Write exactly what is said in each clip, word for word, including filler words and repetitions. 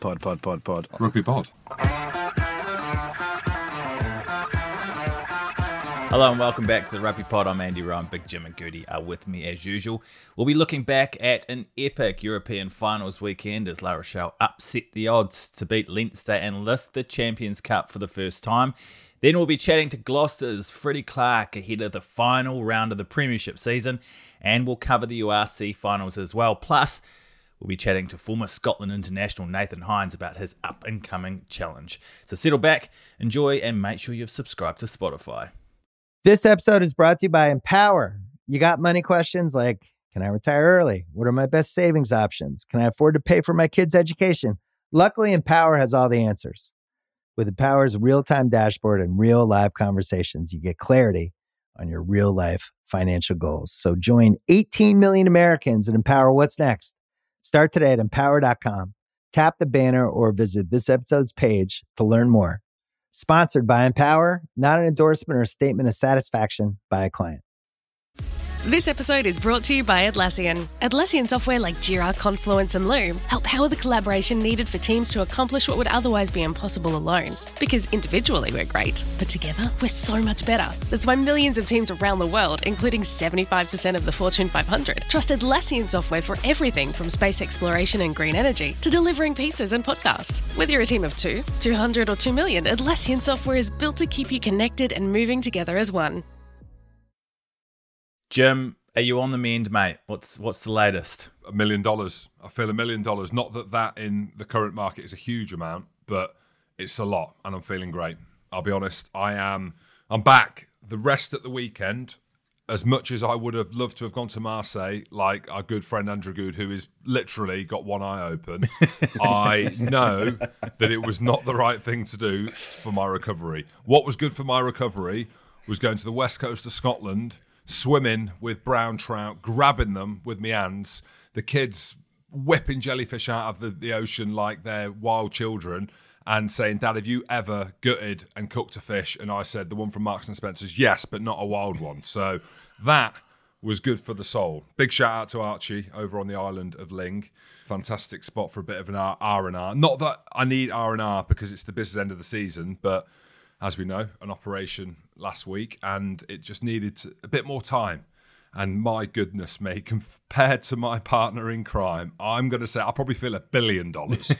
Pod, pod, pod, pod. Rugby pod. Hello and welcome back to the Rugby Pod. I'm Andy Rowan. Big Jim and Goody are with me as usual. We'll be looking back at an epic European finals weekend as La Rochelle upset the odds to beat Leinster and lift the Champions Cup for the first time. Then we'll be chatting to Gloucester's Freddie Clark ahead of the final round of the Premiership season, and we'll cover the U R C finals as well. Plus, we'll be chatting to former Scotland international Nathan Hines about his up-and-coming challenge. So settle back, enjoy, and make sure you've subscribed to Spotify. This episode is brought to you by Empower. You got money questions like, can I retire early? What are my best savings options? Can I afford to pay for my kids' education? Luckily, Empower has all the answers. With Empower's real-time dashboard and real live conversations, you get clarity on your real-life financial goals. So join eighteen million Americans and Empower what's next. Start today at empower dot com. Tap the banner or visit this episode's page to learn more. Sponsored by Empower, not an endorsement or a statement of satisfaction by a client. This episode is brought to you by Atlassian. Atlassian software like Jira, Confluence, and Loom help power the collaboration needed for teams to accomplish what would otherwise be impossible alone. Because individually we're great, but together we're so much better. That's why millions of teams around the world, including seventy-five percent of the Fortune five hundred, trust Atlassian software for everything from space exploration and green energy to delivering pizzas and podcasts. Whether you're a team of two, two hundred, or two million, Atlassian software is built to keep you connected and moving together as one. Jim, are you on the mend, mate? What's what's the latest? A million dollars. I feel a million dollars. Not that that in the current market is a huge amount, but it's a lot, and I'm feeling great. I'll be honest. I am. I'm back. The rest at the weekend, as much as I would have loved to have gone to Marseille, like our good friend Andrew Good, who is literally got one eye open, I know that it was not the right thing to do for my recovery. What was good for my recovery was going to the west coast of Scotland, swimming with brown trout, grabbing them with my hands, the kids whipping jellyfish out of the, the ocean like they're wild children, and saying, Dad, have you ever gutted and cooked a fish? And I said, the one from Marks and Spencer's, yes, but not a wild one. So that was good for the soul. Big shout out to Archie over on the island of Ling. Fantastic spot for a bit of an R and R. Not that I need R and R because it's the business end of the season, but as we know, an operation last week, and it just needed a bit more time. And my goodness me, compared to my partner in crime, I'm going to say I probably feel a billion dollars.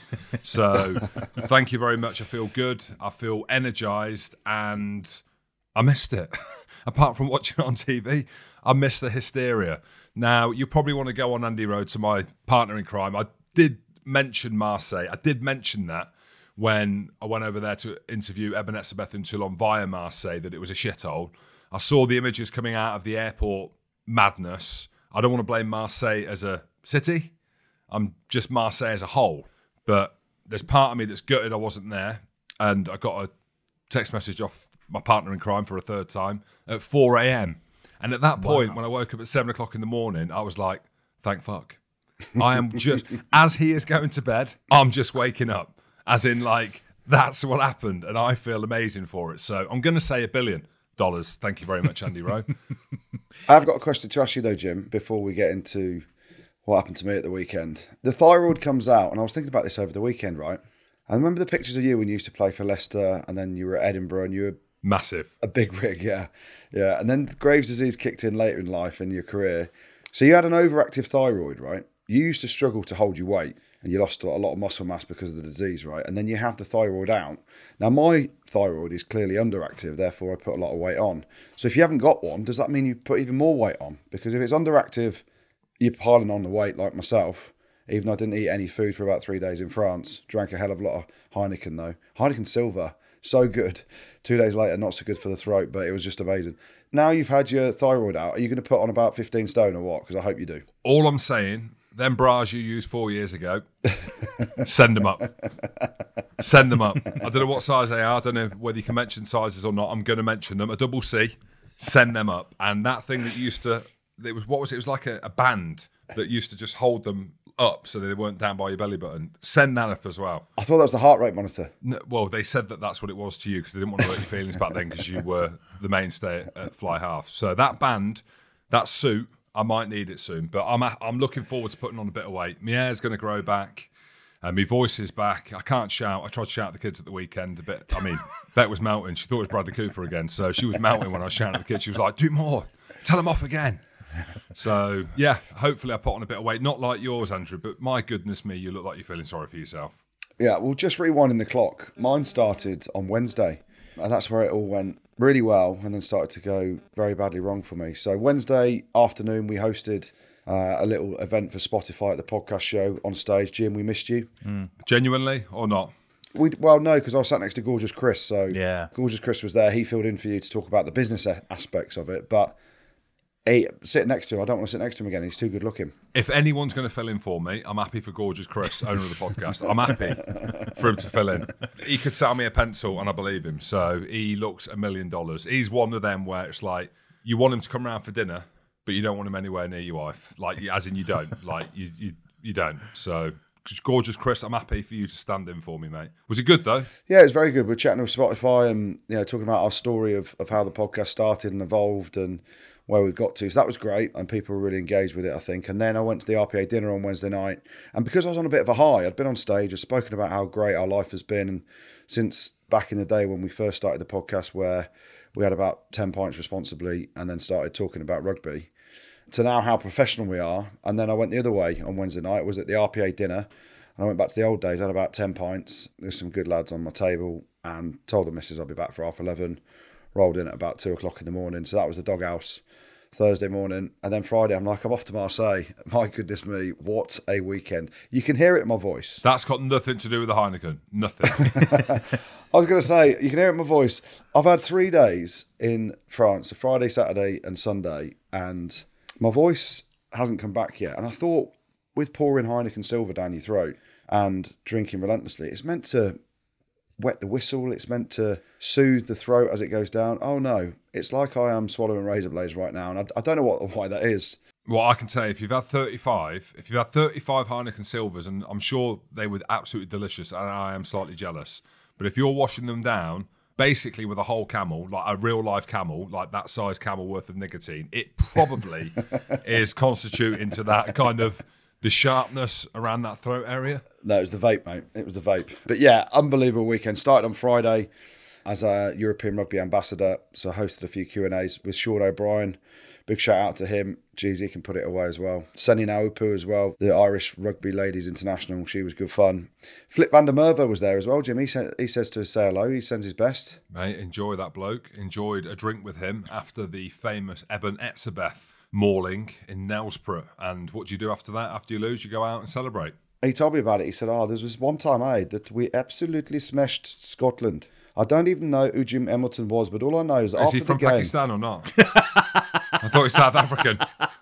So thank you very much. I feel good. I feel energized, and I missed it. Apart from watching it on T V, I missed the hysteria. Now, you probably want to go on Andy Road to my partner in crime. I did mention Marseille. I did mention that when I went over there to interview Eben Etzebeth in Toulon via Marseille, that it was a shithole. I saw the images coming out of the airport madness. I don't want to blame Marseille as a city. I'm just Marseille as a whole. But there's part of me that's gutted I wasn't there. And I got a text message off my partner in crime for a third time at four a.m. And at that point, wow, when I woke up at seven o'clock in the morning, I was like, thank fuck. I am just, as he is going to bed, I'm just waking up. As in, like, that's what happened, and I feel amazing for it. So I'm going to say a billion dollars. Thank you very much, Andy Rowe. I've got a question to ask you, though, Jim, before we get into what happened to me at the weekend. The thyroid comes out, and I was thinking about this over the weekend, right? I remember the pictures of you when you used to play for Leicester, and then you were at Edinburgh, and you were... Massive. A big rig, yeah. Yeah, and then Graves' disease kicked in later in life in your career. So you had an overactive thyroid, right? You used to struggle to hold your weight, and you lost a lot of muscle mass because of the disease, right? And then you have the thyroid out. Now, my thyroid is clearly underactive, therefore I put a lot of weight on. So if you haven't got one, does that mean you put even more weight on? Because if it's underactive, you're piling on the weight like myself, even though I didn't eat any food for about three days in France. Drank a hell of a lot of Heineken, though. Heineken Silver, so good. Two days later, not so good for the throat, but it was just amazing. Now you've had your thyroid out, are you going to put on about fifteen stone or what? Because I hope you do. All I'm saying... Them bras you used four years ago, send them up. Send them up. I don't know what size they are. I don't know whether you can mention sizes or not. I'm going to mention them. A double C, send them up. And that thing that used to, it was what was it? It was like a, a band that used to just hold them up so that they weren't down by your belly button. Send that up as well. I thought that was the heart rate monitor. No, well, they said that that's what it was to you because they didn't want to hurt your feelings back then because you were the mainstay at, at Fly Half. So that band, that suit, I might need it soon, but I'm I'm looking forward to putting on a bit of weight. My hair's going to grow back. And my voice is back. I can't shout. I tried to shout at the kids at the weekend a bit. I mean, Bet was melting. She thought it was Bradley Cooper again. So she was melting when I was shouting at the kids. She was like, do more. Tell them off again. So, yeah, hopefully I put on a bit of weight. Not like yours, Andrew, but my goodness me, you look like you're feeling sorry for yourself. Yeah, well, just rewinding the clock. Mine started on Wednesday. And that's where it all went really well and then started to go very badly wrong for me. So Wednesday afternoon, we hosted uh, a little event for Spotify at the podcast show on stage. Jim, we missed you. Mm. Genuinely or not? We Well, no, because I was sat next to Gorgeous Chris. So yeah. Gorgeous Chris was there. He filled in for you to talk about the business a- aspects of it. But he, sitting next to him, I don't want to sit next to him again. He's too good looking. If anyone's going to fill in for me, I'm happy for Gorgeous Chris, owner of the podcast. I'm happy for him to fill in. He could sell me a pencil and I believe him. So he looks a million dollars. He's one of them where it's like, you want him to come around for dinner, but you don't want him anywhere near your wife. Like, as in you don't. Like, you you, you don't. So, Gorgeous Chris, I'm happy for you to stand in for me, mate. Was it good, though? Yeah, it was very good. We're chatting with Spotify and, you know, talking about our story of, of how the podcast started and evolved and where we've got to. So that was great, and people were really engaged with it, I think. And then I went to the R P A dinner on Wednesday night, and because I was on a bit of a high, I'd been on stage, I'd spoken about how great our life has been, and since back in the day when we first started the podcast, where we had about ten pints responsibly and then started talking about rugby, to now how professional we are. And then I went the other way on Wednesday night, was at the R P A dinner, and I went back to the old days. I had about ten pints, there's some good lads on my table, and told the missus I'll be back for half eleven. Rolled in at about two o'clock in the morning. So that was the doghouse Thursday morning. And then Friday, I'm like, I'm off to Marseille. My goodness me, what a weekend. You can hear it in my voice. That's got nothing to do with the Heineken. Nothing. I was going to say, you can hear it in my voice. I've had three days in France, a Friday, Saturday and Sunday, and my voice hasn't come back yet. And I thought, with pouring Heineken Silver down your throat and drinking relentlessly, it's meant to wet the whistle, it's meant to soothe the throat as it goes down. Oh no, it's like I am swallowing razor blades right now, and I, I don't know what why that is. Well, I can tell you, if you've had thirty-five, if you've had thirty-five Heineken Silvers, and I'm sure they were absolutely delicious, and I am slightly jealous, but if you're washing them down, basically with a whole camel, like a real life camel, like that size camel worth of nicotine, it probably is constituting to that kind of the sharpness around that throat area. No, it was the vape, mate. It was the vape. But yeah, unbelievable weekend. Started on Friday as a European Rugby Ambassador. So I hosted a few Q and A's with Sean O'Brien. Big shout out to him. Jeez, he can put it away as well. Seni Naupu as well, the Irish Rugby Ladies International. She was good fun. Flip van der Merwe was there as well, Jim. He, sa- he says to say hello. He sends his best. Mate, enjoy that bloke. Enjoyed a drink with him after the famous Eben Etzebeth mauling in Nelsprut. And what do you do after that? After you lose, you go out and celebrate. He told me about it. He said, oh, there was one time I had that we absolutely smashed Scotland. I don't even know who Jim Hamilton was, but all I know is that is after he from the game... Pakistan or not? I thought he was South African.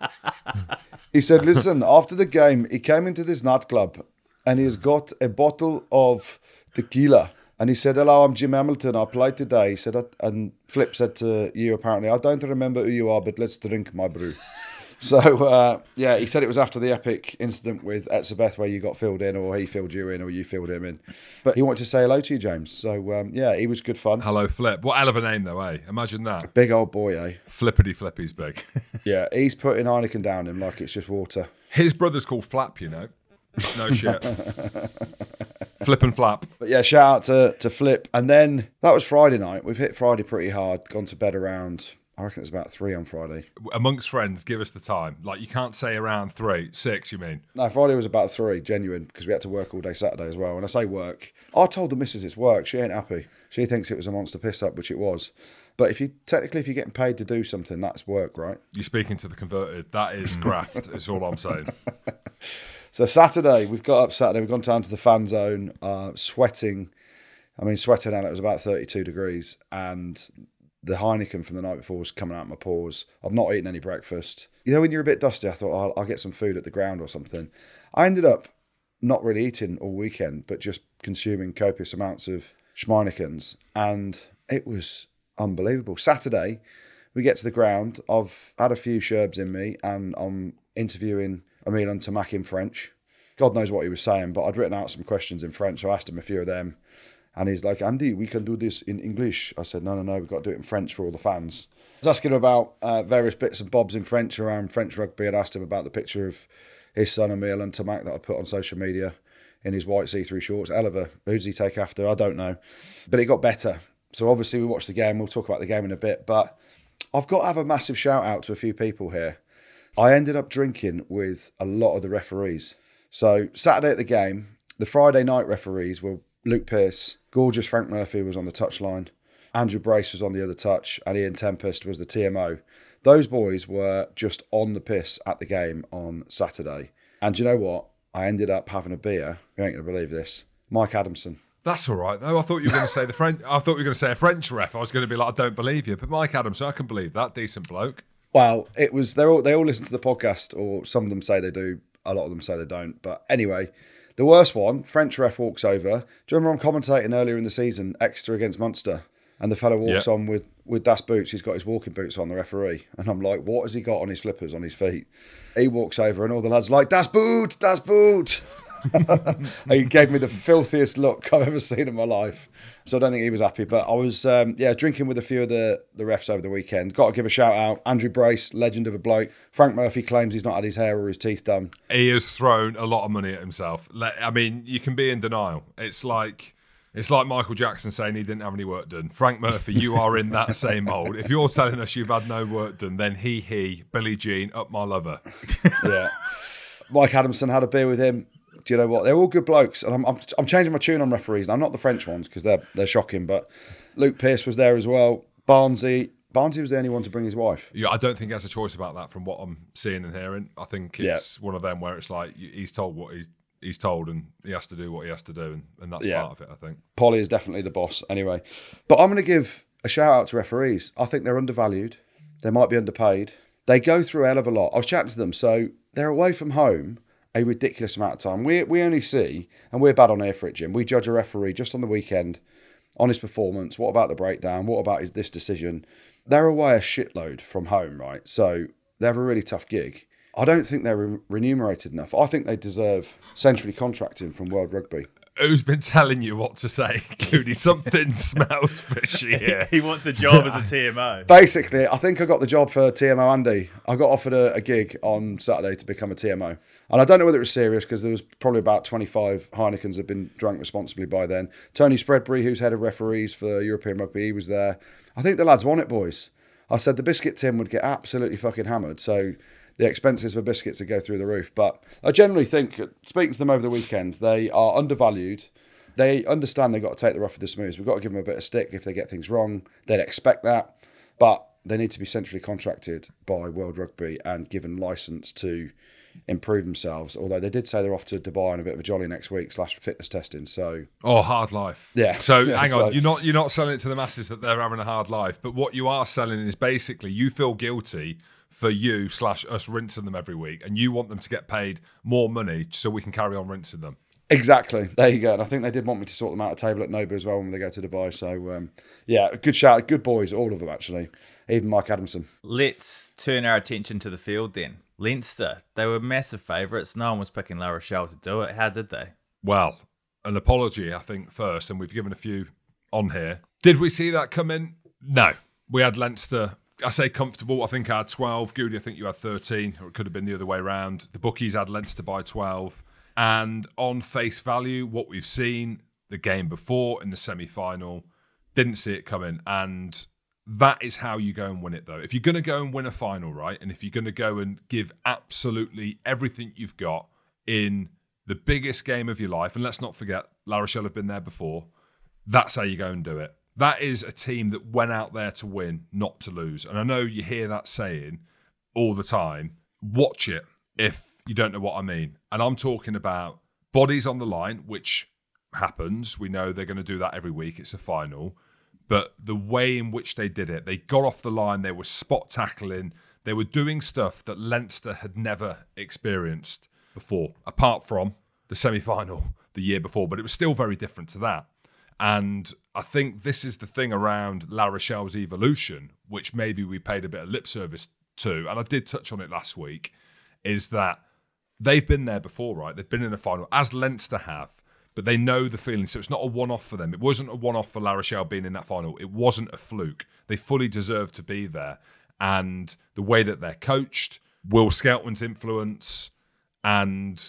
He said, listen, after the game, he came into this nightclub and he's got a bottle of tequila. And he said, hello, I'm Jim Hamilton. I played today. He said, and Flip said to you, apparently, I don't remember who you are, but let's drink my brew. So, uh, yeah, he said it was after the epic incident with Etzebeth where you got filled in, or he filled you in, or you filled him in. But he wanted to say hello to you, James. So, um, yeah, he was good fun. Hello, Flip. What hell of a name, though, eh? Imagine that. Big old boy, eh? Flippity Flippy's big. Yeah, he's putting Heineken down him like it's just water. His brother's called Flap, you know. No shit. Flip and Flap. But yeah, shout out to, to Flip. And then that was Friday night. We've hit Friday pretty hard, gone to bed around... I reckon it's about three on Friday. Amongst friends, give us the time. Like, you can't say around three, six, you mean? No, Friday was about three, genuine, because we had to work all day Saturday as well. When I say work, I told the missus it's work. She ain't happy. She thinks it was a monster piss-up, which it was. But if you technically, if you're getting paid to do something, that's work, right? You're speaking to the converted. That is graft, is all I'm saying. So Saturday, we've got up Saturday, we've gone down to the fan zone, uh, sweating. I mean, sweating out, it was about thirty-two degrees, and... the Heineken from the night before was coming out of my pores. I've not eaten any breakfast. You know, when you're a bit dusty, I thought, oh, I'll, I'll get some food at the ground or something. I ended up not really eating all weekend, but just consuming copious amounts of Schmeinekens. And it was unbelievable. Saturday, we get to the ground. I've had a few sherbs in me, and I'm interviewing Emile Ntamack in French. God knows what he was saying, but I'd written out some questions in French. So I asked him a few of them. And he's like, Andy, we can do this in English. I said, no, no, no, we've got to do it in French for all the fans. I was asking him about uh, various bits and bobs in French around French rugby. I'd asked him about the picture of his son, Emile Ntamack, that I put on social media in his white see-through shorts. Hell of a, who does he take after? I don't know. But it got better. So obviously we watched the game. We'll talk about the game in a bit. But I've got to have a massive shout out to a few people here. I ended up drinking with a lot of the referees. So Saturday at the game, the Friday night referees were Luke Pearce, gorgeous Frank Murphy was on the touchline, Andrew Brace was on the other touch, and Ian Tempest was the T M O. Those boys were just on the piss at the game on Saturday. And do you know what? I ended up having a beer. You ain't going to believe this. Mike Adamson. That's all right, though. I thought you were going to say the French. I thought you were going to say a French ref. I was going to be like, I don't believe you. But Mike Adamson, I can believe that. Decent bloke. Well, it was. They all they all listen to the podcast, or some of them say they do. A lot of them say they don't. But anyway, the worst one, French ref walks over. Do you remember I'm commentating earlier in the season, Exeter against Munster, and the fellow walks yeah. on with with Das Boots. He's got his walking boots on, the referee, and I'm like, what has he got on his flippers on his feet? He walks over, and all the lads are like, Das Boot, Das Boot. He gave me the filthiest look I've ever seen in my life. So I don't think he was happy. But I was, um, yeah, drinking with a few of the, the refs over the weekend. Got to give a shout out. Andrew Brace, legend of a bloke. Frank Murphy claims he's not had his hair or his teeth done. He has thrown a lot of money at himself. I mean, you can be in denial. It's like... It's like Michael Jackson saying he didn't have any work done. Frank Murphy, you are in that same mould. If you're telling us you've had no work done, then he, he, Billie Jean, up my lover. Yeah. Mike Adamson, had a beer with him. Do you know what? They're all good blokes. And I'm I'm, I'm changing my tune on referees. I'm not the French ones because they're, they're shocking, but Luke Pearce was there as well. Barnesy. Barnesy was the only one to bring his wife. Yeah, I don't think he has a choice about that from what I'm seeing and hearing. I think it's yeah. one of them where it's like he's told what he's he's told and he has to do what he has to do, and, and that's yeah. part of it, I think. Polly is definitely the boss anyway. But I'm going to give a shout out to referees. I think they're undervalued. They might be underpaid. They go through a hell of a lot. I was chatting to them. So they're away from home a ridiculous amount of time. We we only see, and we're bad on here for it, Jim, we judge a referee just on the weekend, on his performance. What about the breakdown? What about his this decision? They're away a shitload from home, right? So they have a really tough gig. I don't think they're re- remunerated enough. I think they deserve centrally contracting from World Rugby. Who's been telling you what to say, Goody? Something smells fishy here. He wants a job as a T M O. Basically, I think I got the job for T M O Andy. I got offered a, a gig on Saturday to become a T M O. And I don't know whether it was serious because there was probably about twenty-five Heinekens had been drunk responsibly by then. Tony Spreadbury, who's head of referees for European Rugby, he was there. I think the lads want it, boys. I said the biscuit tin would get absolutely fucking hammered. So the expenses for biscuits would go through the roof. But I generally think, speaking to them over the weekend, they are undervalued. They understand they've got to take the rough with the smooth. We've got to give them a bit of stick if they get things wrong. They'd expect that. But they need to be centrally contracted by World Rugby and given licence to improve themselves. Although they did say they're off to Dubai on a bit of a jolly next week slash fitness testing. So oh, hard life. Yeah. So yeah, hang so. on, you're not you're not selling it to the masses that they're having a hard life, but what you are selling is basically you feel guilty for you slash us rinsing them every week, and you want them to get paid more money so we can carry on rinsing them. Exactly. There you go. And I think they did want me to sort them out a table at Nobu as well when they go to Dubai. So, um, yeah, good shout. Good boys, all of them, actually. Even Mike Adamson. Let's turn our attention to the field then. Leinster, they were massive favourites. No one was picking La Rochelle to do it. How did they? Well, an apology, I think, first, and we've given a few on here. Did we see that coming? No. We had Leinster, I say comfortable. I think I had twelve. Goody, I think you had thirteen, or it could have been the other way around. The bookies had Leinster by twelve. And on face value, what we've seen the game before in the semi-final, didn't see it coming. And that is how you go and win it, though. If you're going to go and win a final, right, and if you're going to go and give absolutely everything you've got in the biggest game of your life, and let's not forget, La Rochelle have been there before, that's how you go and do it. That is a team that went out there to win, not to lose. And I know you hear that saying all the time. Watch it if you don't know what I mean. And I'm talking about bodies on the line, which happens. We know they're going to do that every week. It's a final. But the way in which they did it, they got off the line, they were spot tackling, they were doing stuff that Leinster had never experienced before, apart from the semi-final the year before. But it was still very different to that. And I think this is the thing around La Rochelle's evolution, which maybe we paid a bit of lip service to, and I did touch on it last week, is that they've been there before, right? They've been in a final, as Leinster have, but they know the feeling. So it's not a one-off for them. It wasn't a one-off for La Rochelle being in that final. It wasn't a fluke. They fully deserve to be there. And the way that they're coached, Will Skelton's influence, and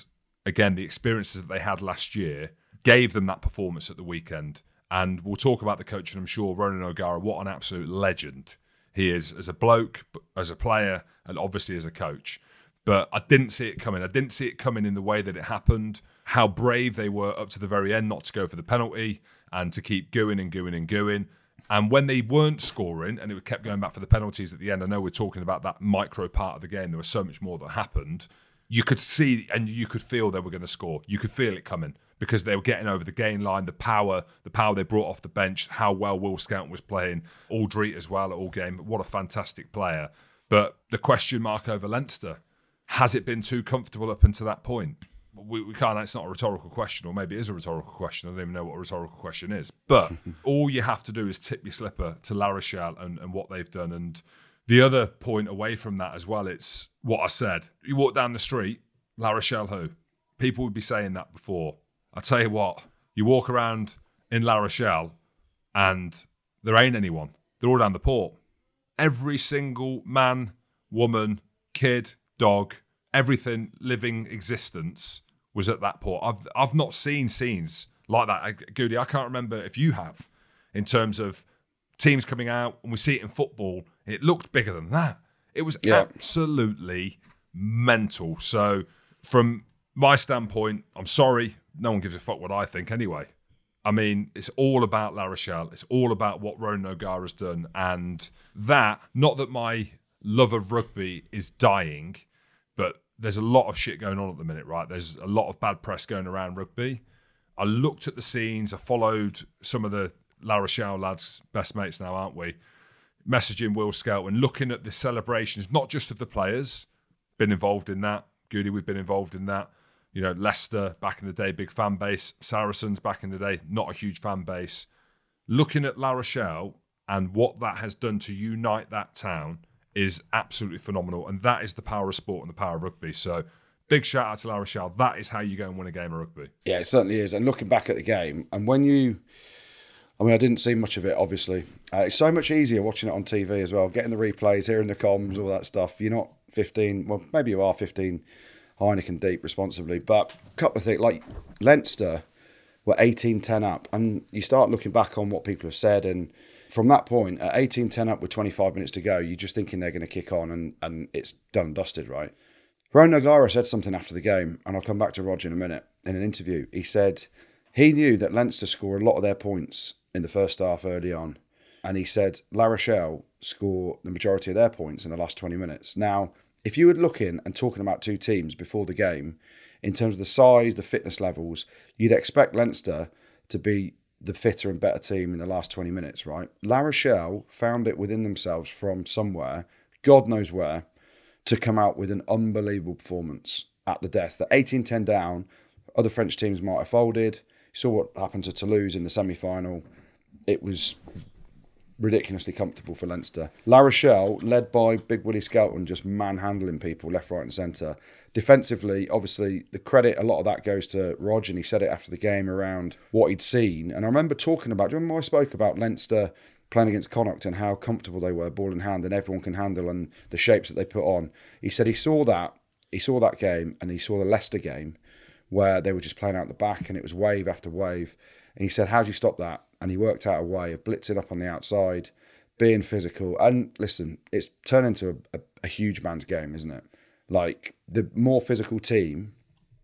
again, the experiences that they had last year gave them that performance at the weekend. And we'll talk about the coach, and I'm sure Ronan O'Gara, what an absolute legend he is as a bloke, as a player, and obviously as a coach. But I didn't see it coming. I didn't see it coming in the way that it happened. How brave they were up to the very end not to go for the penalty and to keep going and going and going. And when they weren't scoring and it kept going back for the penalties at the end, I know we're talking about that micro part of the game. There was so much more that happened. You could see and you could feel they were going to score. You could feel it coming because they were getting over the gain line, the power, the power they brought off the bench, how well Will Skelton was playing, Aldrit as well at all game. What a fantastic player. But the question mark over Leinster, has it been too comfortable up until that point? We, we can't, it's not a rhetorical question, or maybe it is a rhetorical question. I don't even know what a rhetorical question is. But all you have to do is tip your slipper to La Rochelle and, and what they've done. And the other point away from that as well, it's what I said. You walk down the street, La Rochelle who? People would be saying that before. I tell you what, you walk around in La Rochelle and there ain't anyone. They're all down the port. Every single man, woman, kid, dog, everything living existence was at that port. I've I've not seen scenes like that. I, Goody, I can't remember if you have, in terms of teams coming out, and we see it in football, it looked bigger than that. It was yeah. absolutely mental. So from my standpoint, I'm sorry, no one gives a fuck what I think anyway. I mean, it's all about La Rochelle. It's all about what Ronan O'Gara's done. And that, not that my love of rugby is dying, but there's a lot of shit going on at the minute, right? There's a lot of bad press going around rugby. I looked at the scenes. I followed some of the La Rochelle lads, best mates now, aren't we? Messaging Will Skelton, looking at the celebrations, not just of the players, been involved in that. Goody, we've been involved in that. You know, Leicester, back in the day, big fan base. Saracens, back in the day, not a huge fan base. Looking at La Rochelle and what that has done to unite that town is absolutely phenomenal. And that is the power of sport and the power of rugby. So big shout out to La Rochelle. That is how you go and win a game of rugby. Yeah, it certainly is. And looking back at the game, and when you... I mean, I didn't see much of it, obviously. Uh, it's so much easier watching it on T V as well, getting the replays, hearing the comms, all that stuff. You're not fifteen, well, maybe you are fifteen Heineken deep responsibly. But a couple of things, like Leinster were eighteen ten up. And you start looking back on what people have said. And from that point, at eighteen ten up with twenty-five minutes to go, you're just thinking they're going to kick on and, and it's done and dusted, right? Ronan O'Gara said something after the game, and I'll come back to Roger in a minute, in an interview. He said he knew that Leinster score a lot of their points in the first half early on. And he said La Rochelle score the majority of their points in the last twenty minutes. Now, if you were looking and talking about two teams before the game, in terms of the size, the fitness levels, you'd expect Leinster to be the fitter and better team in the last twenty minutes, right? La Rochelle found it within themselves from somewhere, God knows where, to come out with an unbelievable performance at the death. The eighteen ten down, other French teams might have folded. You saw what happened to Toulouse in the semi-final. It was ridiculously comfortable for Leinster. La Rochelle, led by Big Willie Skelton, just manhandling people left, right and centre. Defensively, obviously, the credit, a lot of that goes to Rog, and he said it after the game around what he'd seen. And I remember talking about, do you remember I spoke about Leinster playing against Connacht and how comfortable they were, ball in hand, and everyone can handle, and the shapes that they put on. He said he saw that, he saw that game, and he saw the Leicester game where they were just playing out the back and it was wave after wave. And he said, how do you stop that? And he worked out a way of blitzing up on the outside, being physical. And listen, it's turned into a, a, a huge man's game, isn't it? Like, the more physical team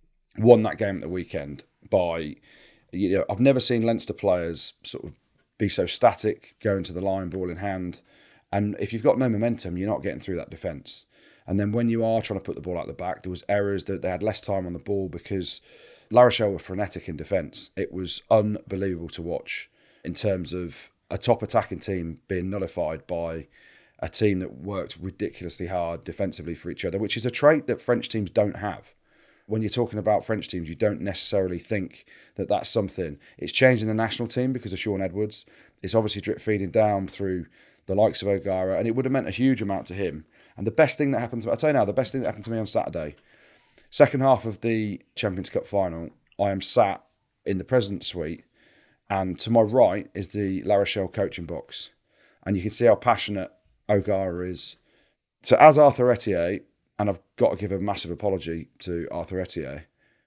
won that game at the weekend by, you know, I've never seen Leinster players sort of be so static, going to the line, ball in hand. And if you've got no momentum, you're not getting through that defence. And then when you are trying to put the ball out the back, there was errors that they had less time on the ball because La Rochelle were frenetic in defence. It was unbelievable to watch in terms of a top attacking team being nullified by a team that worked ridiculously hard defensively for each other, which is a trait that French teams don't have. When you're talking about French teams, you don't necessarily think that that's something. It's changed in the national team because of Sean Edwards. It's obviously drip feeding down through the likes of O'Gara, and it would have meant a huge amount to him. And the best thing that happened to me, I'll tell you now, the best thing that happened to me on Saturday, second half of the Champions Cup final, I am sat in the President's Suite, and to my right is the La Rochelle coaching box. And you can see how passionate O'Gara is. So as Arthur Etienne, and I've got to give a massive apology to Arthur Etienne,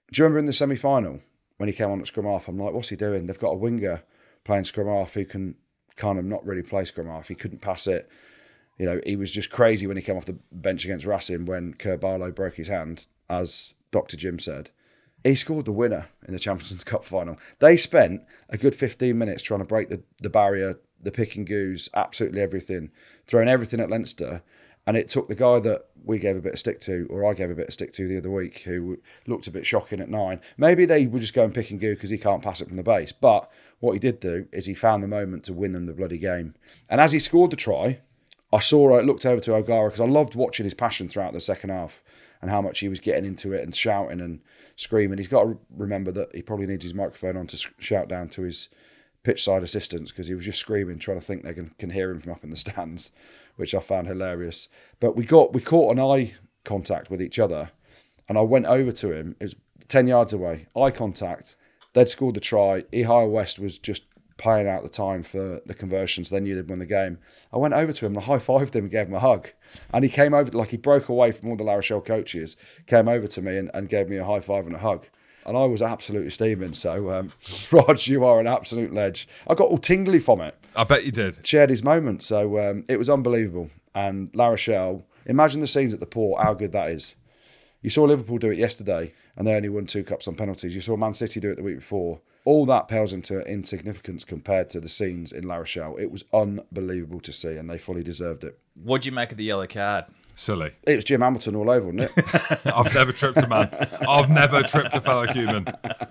Do you remember in the semi-final when he came on at scrum half? I'm like, what's he doing? They've got a winger playing scrum half who can kind of not really play scrum half. He couldn't pass it. You know, he was just crazy when he came off the bench against Racing when Kerr Barlow broke his hand, as Doctor Jim said. He scored the winner in the Champions Cup final. They spent a good fifteen minutes trying to break the, the barrier, the pick and goos, absolutely everything, throwing everything at Leinster. And it took the guy that we gave a bit of stick to, or I gave a bit of stick to the other week, who looked a bit shocking at nine. Maybe they would just go and pick and goo because he can't pass it from the base. But what he did do is he found the moment to win them the bloody game. And as he scored the try, I saw, I looked over to O'Gara because I loved watching his passion throughout the second half and how much he was getting into it and shouting and screaming. He's got to remember that he probably needs his microphone on to shout down to his pitch side assistants because he was just screaming, trying to think they can, can hear him from up in the stands, which I found hilarious. But we got we caught an eye contact with each other, and I went over to him. It was ten yards away. Eye contact. They'd scored the try. Ehire West was just playing out the time for the conversions. They knew they'd won the game. I went over to him and I high-fived him and gave him a hug. And he came over, like he broke away from all the La Rochelle coaches, came over to me and, and gave me a high-five and a hug. And I was absolutely steaming. So, um, Rog, you are an absolute ledge. I got all tingly from it. I bet you did. Shared his moment. So um, it was unbelievable. And La Rochelle, imagine the scenes at the port, how good that is. You saw Liverpool do it yesterday and they only won two cups on penalties. You saw Man City do it the week before. All that pales into insignificance compared to the scenes in La Rochelle. It was unbelievable to see and they fully deserved it. What'd you make of the yellow card? Silly. It was Jim Hamilton all over, wasn't it? I've never tripped a man. I've never tripped a fellow human.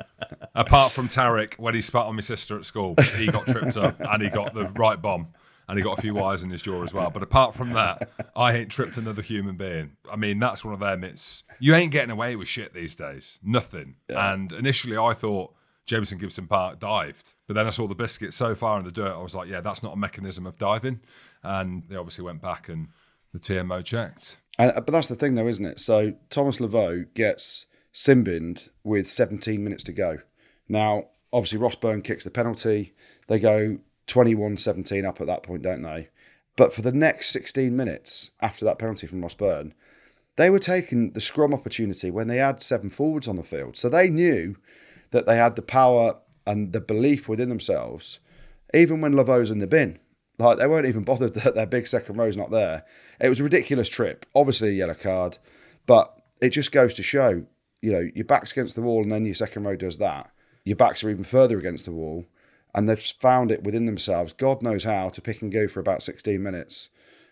Apart from Tarek, when he spat on my sister at school, he got tripped up and he got the right bomb and he got a few wires in his jaw as well. But apart from that, I ain't tripped another human being. I mean, that's one of them. It's you ain't getting away with shit these days. Nothing. Yeah. And initially I thought Jameson Gibson Park dived. But then I saw the biscuit so far in the dirt, I was like, yeah, that's not a mechanism of diving. And they obviously went back and the T M O checked. Uh, but that's the thing though, isn't it? So Thomas Laveau gets sin-binned with seventeen minutes to go. Now, obviously Ross Byrne kicks the penalty. They go twenty-one seventeen up at that point, don't they? But for the next sixteen minutes after that penalty from Ross Byrne, they were taking the scrum opportunity when they had seven forwards on the field. So they knew that they had the power and the belief within themselves, even when Laveau's in the bin. Like, they weren't even bothered that their big second row's not there. It was a ridiculous trip. Obviously a yellow card, but it just goes to show, you know, your back's against the wall and then your second row does that. Your backs are even further against the wall and they've found it within themselves, God knows how, to pick and go for about sixteen minutes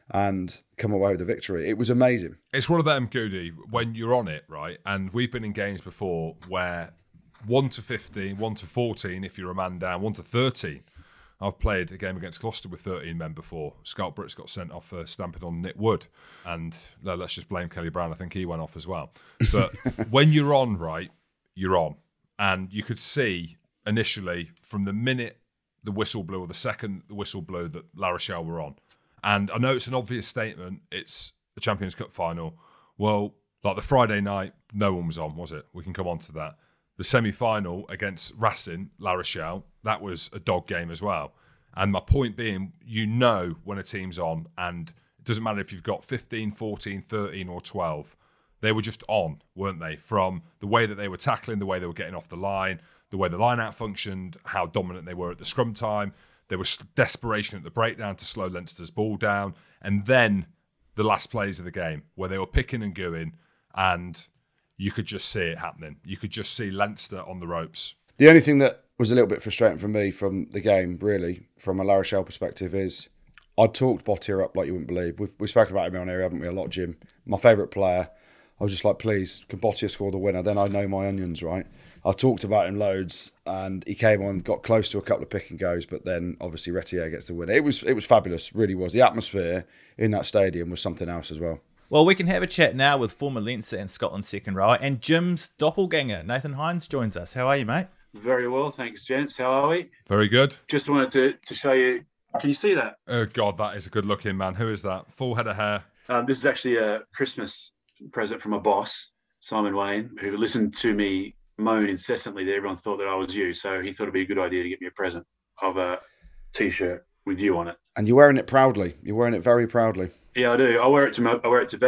and come away with a victory. It was amazing. It's one of them, Goody, when you're on it, right? And we've been in games before where one to fifteen, one to fourteen, if you're a man down, one to thirteen. I've played a game against Gloucester with thirteen men before. Scott Brits got sent off for stamping on Nick Wood. And no, let's just blame Kelly Brown. I think he went off as well. But when you're on, right, you're on. And you could see initially from the minute the whistle blew or the second the whistle blew that La Rochelle were on. And I know it's an obvious statement. It's the Champions Cup final. Well, like the Friday night, no one was on, was it? We can come on to that. The semi-final against Racing, La Rochelle, that was a dog game as well. And my point being, you know when a team's on, and it doesn't matter if you've got fifteen, fourteen, thirteen or twelve. They were just on, weren't they? From the way that they were tackling, the way they were getting off the line, the way the line-out functioned, how dominant they were at the scrum time. There was desperation at the breakdown to slow Leinster's ball down. And then the last plays of the game, where they were picking and going, and you could just see it happening. You could just see Leinster on the ropes. The only thing that was a little bit frustrating for me from the game, really, from a La Rochelle perspective, is I talked Bottier up like you wouldn't believe. We've, we've spoken about him on here, haven't we, a lot, Jim? My favourite player. I was just like, please, can Bottier score the winner? Then I know my onions, right? I've talked about him loads, and he came on, got close to a couple of pick and goes, but then obviously Retier gets the winner. It was it was fabulous, really was. The atmosphere in that stadium was something else as well. Well, we can have a chat now with former Leinster and Scotland second rower, and Jim's doppelganger, Nathan Hines, joins us. How are you, mate? Very well, thanks, gents. How are we? Very good. Just wanted to, to show you. Can you see that? Oh, God, that is a good-looking man. Who is that? Full head of hair. Um, this is actually a Christmas present from my boss, Simon Wayne, who listened to me moan incessantly that everyone thought that I was you. So he thought it'd be a good idea to get me a present of a T-shirt with you on it. And you're wearing it proudly. You're wearing it very proudly. Yeah, I do. I wear it to my, I wear it to bed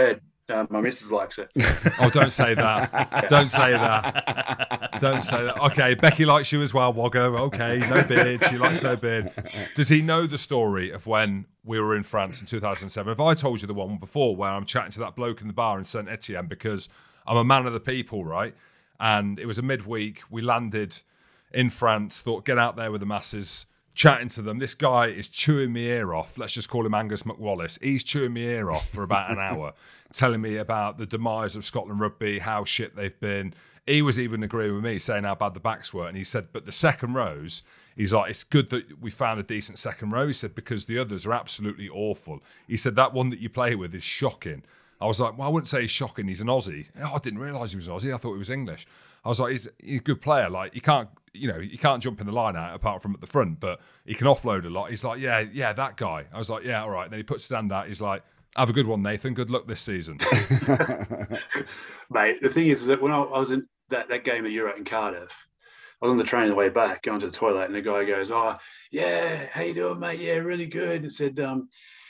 Uh, my missus likes it. Oh, don't say that. Don't say that. Don't say that. Okay, Becky likes you as well, Woggo. Okay, no beard. She likes no beard. Does he know the story of when we were in France in two thousand seven? Have I told you the one before where I'm chatting to that bloke in the bar in Saint Etienne because I'm a man of the people, right? And it was a midweek. We landed in France, thought, get out there with the masses, chatting to them. This guy is chewing my ear off. Let's just call him Angus McWallace. He's chewing my ear off for about an hour, telling me about the demise of Scotland rugby, how shit they've been. He was even agreeing with me, saying how bad the backs were. And he said, but the second rows, he's like, it's good that we found a decent second row. He said, because the others are absolutely awful. He said, that one that you play with is shocking. I was like, well, I wouldn't say he's shocking. He's an Aussie. Oh, I didn't realise he was an Aussie. I thought he was English. I was like, he's, he's a good player. Like, you can't, you know, you can't jump in the line out apart from at the front, but he can offload a lot. He's like, yeah, yeah, that guy. I was like, yeah, all right. And then he puts his hand out. He's like, have a good one, Nathan. Good luck this season. Mate, the thing is that when I, I was in that, that game that you're at in Cardiff, I was on the train on the way back, going to the toilet, and the guy goes, oh, yeah, how you doing, mate? Yeah, really good. And said, um,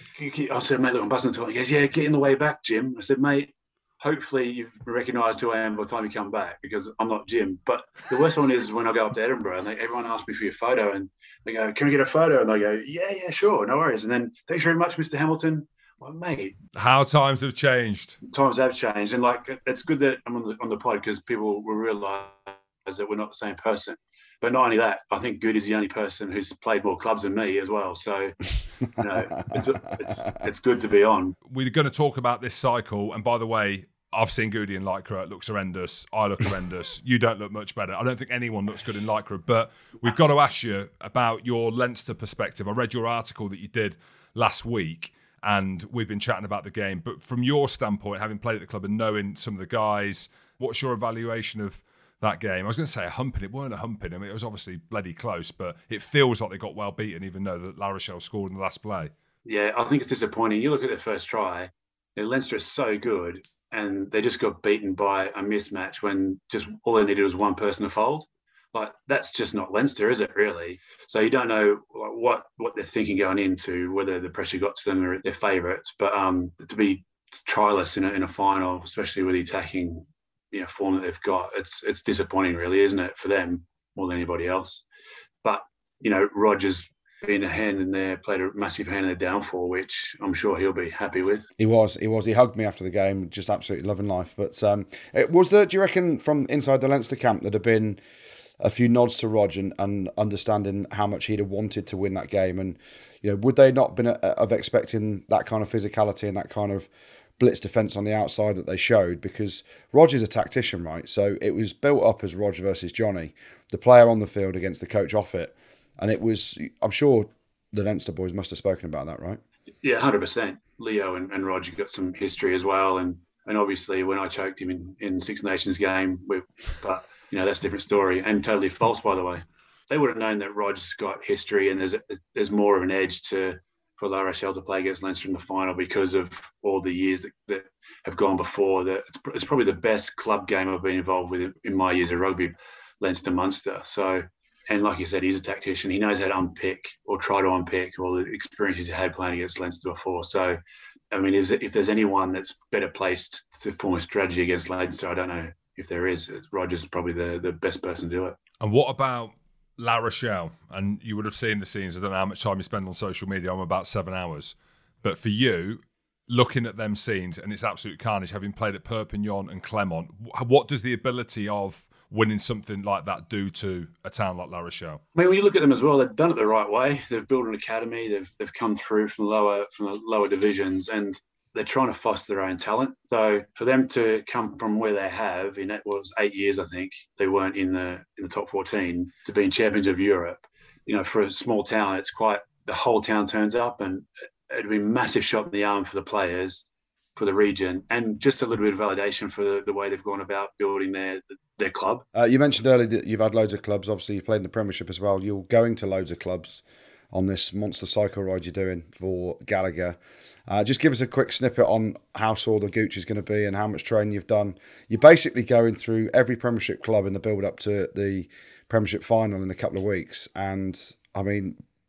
I said, mate, look, I'm buzzing the toilet. He goes, yeah, get in the way back, Jim. I said, mate, hopefully you've recognised who I am by the time you come back, because I'm not Jim. But the worst one is when I go up to Edinburgh and they, everyone asks me for your photo and they go, can we get a photo? And I go, yeah, yeah, sure, no worries. And then, thanks very much, Mister Hamilton. Well, mate, how times have changed. Times have changed. And like, it's good that I'm on the, on the pod because people will realise that we're not the same person. But not only that, I think Good is the only person who's played more clubs than me as well. So, you know, it's, it's, it's good to be on. We're going to talk about this cycle. And by the way, I've seen Goody in Lycra. It looks horrendous. I look horrendous. You don't look much better. I don't think anyone looks good in Lycra. But we've got to ask you about your Leinster perspective. I read your article that you did last week, and we've been chatting about the game. But from your standpoint, having played at the club and knowing some of the guys, what's your evaluation of that game? I was going to say a humping. It weren't a humping. I mean, it was obviously bloody close, but it feels like they got well beaten, even though that La Rochelle scored in the last play. Yeah, I think it's disappointing. You look at their first try, you know, Leinster is so good, and they just got beaten by a mismatch when just all they needed was one person to fold. Like, that's just not Leinster, is it, really? So you don't know what what they're thinking going into, whether the pressure got to them or their favourites. But um, to be tryless in a, in a final, especially with the attacking, you know, form that they've got, it's it's disappointing, really, isn't it, for them more than anybody else? But, you know, Rogers being a hand in there, played a massive hand in the downfall, which I'm sure he'll be happy with. He was, he was. He hugged me after the game, just absolutely loving life. But um, it was there, do you reckon, from inside the Leinster camp, there'd have been a few nods to Rog and, and understanding how much he'd have wanted to win that game? And, you know, would they not been a, of expecting that kind of physicality and that kind of blitz defence on the outside that they showed? Because Rog is a tactician, right? So it was built up as Rog versus Johnny, the player on the field against the coach off it. And it was, I'm sure the Leinster boys must have spoken about that, right? Yeah, one hundred percent. Leo and, and Roger got some history as well. And and obviously when I choked him in, in Six Nations game, with, but, you know, that's a different story. And totally false, by the way. They would have known that Roger's got history and there's a, there's more of an edge to for La Rochelle to play against Leinster in the final because of all the years that, that have gone before. That it's, it's probably the best club game I've been involved with in, in my years of rugby, Leinster-Munster. So, and like you said, he's a tactician. He knows how to unpick or try to unpick all the experiences he had playing against Leinster before. So, I mean, is, if there's anyone that's better placed to form a strategy against Leinster, I don't know if there is. Rogers is probably the, the best person to do it. And what about La Rochelle? And you would have seen the scenes. I don't know how much time you spend on social media. I'm about seven hours. But for you, looking at them scenes, and it's absolute carnage, having played at Perpignan and Clermont, what does the ability of winning something like that do to a town like La Rochelle? I mean, when you look at them as well, they've done it the right way. They've built an academy. They've they've come through from the lower from the lower divisions, and they're trying to foster their own talent. So for them to come from where they have in it was eight years, I think they weren't in the in the top fourteen, to being champions of Europe. You know, for a small town, it's quite the whole town turns up, and it'd be a massive shot in the arm for the players, for the region, and just a little bit of validation for the, the way they've gone about building their their club. Uh, you mentioned earlier that you've had loads of clubs. Obviously, you played in the Premiership as well. You're going to loads of clubs on this monster cycle ride you're doing for Gallagher. Uh, just give us a quick snippet on how sore the gooch is going to be and how much training you've done. You're basically going through every Premiership club in the build-up to the Premiership final in a couple of weeks. And, I mean,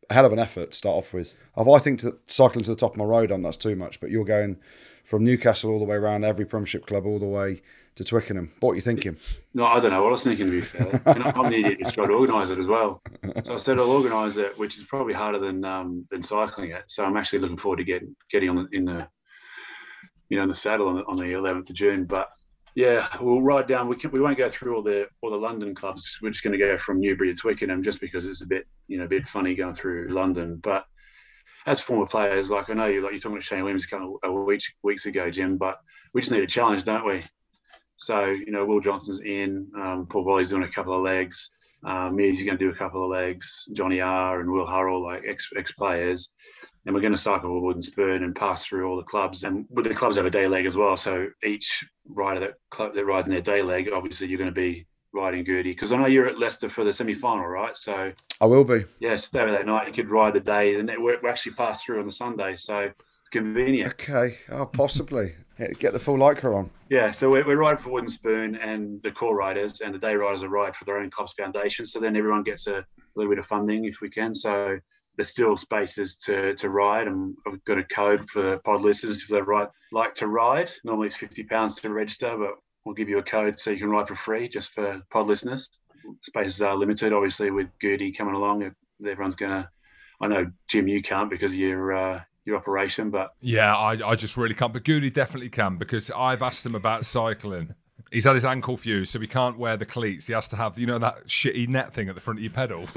a hell of an effort to start off with. I think to cycling to the top of my road, on that's too much, but you're going from Newcastle all the way around every Premiership club all the way to Twickenham. What are you thinking? No, I don't know what I was thinking, to be fair. And I'm the idiot who's tried to organise it as well. So I said I'll organise it, which is probably harder than um, than cycling it. So I'm actually looking forward to getting getting on the, in the you know in the saddle on the, on the eleventh of June. But yeah, we'll ride down. We can, we won't go through all the all the London clubs. We're just going to go from Newbury to Twickenham, just because it's a bit you know a bit funny going through London. But as former players, like I know you like you're talking to Shane Williams a couple of weeks weeks ago, Jim. But we just need a challenge, don't we? So, you know, Will Johnson's in, um, Paul Bolly's doing a couple of legs, um, Measy's going to do a couple of legs, Johnny R and Will Hurrell, like ex, ex-players. And we're going to cycle Wooden Spoon and pass through all the clubs. And with the clubs have a day leg as well. So each rider that club that rides in their day leg, obviously you're going to be riding Gertie. Because I know you're at Leicester for the semi-final, right? So I will be. Yeah, stay over that night. You could ride the day. And we actually pass through on the Sunday. So it's convenient. Okay. Oh, possibly. Yeah, get the full Lycra on. Yeah, so we're, we're riding for Wooden Spoon, and the core riders and the day riders are ride for their own club's foundation. So then everyone gets a little bit of funding if we can. So there's still spaces to to ride, and I've got a code for pod listeners if they ride, like to ride. Normally it's fifty pounds to register, but we'll give you a code so you can ride for free just for pod listeners. Spaces are limited, obviously, with Gertie coming along. Everyone's going to, I know, Jim, you can't because of your, uh, your operation, but... Yeah, I, I just really can't. But Goody definitely can, because I've asked him about cycling. He's had his ankle fused, so he can't wear the cleats. He has to have, you know, that shitty net thing at the front of your pedal.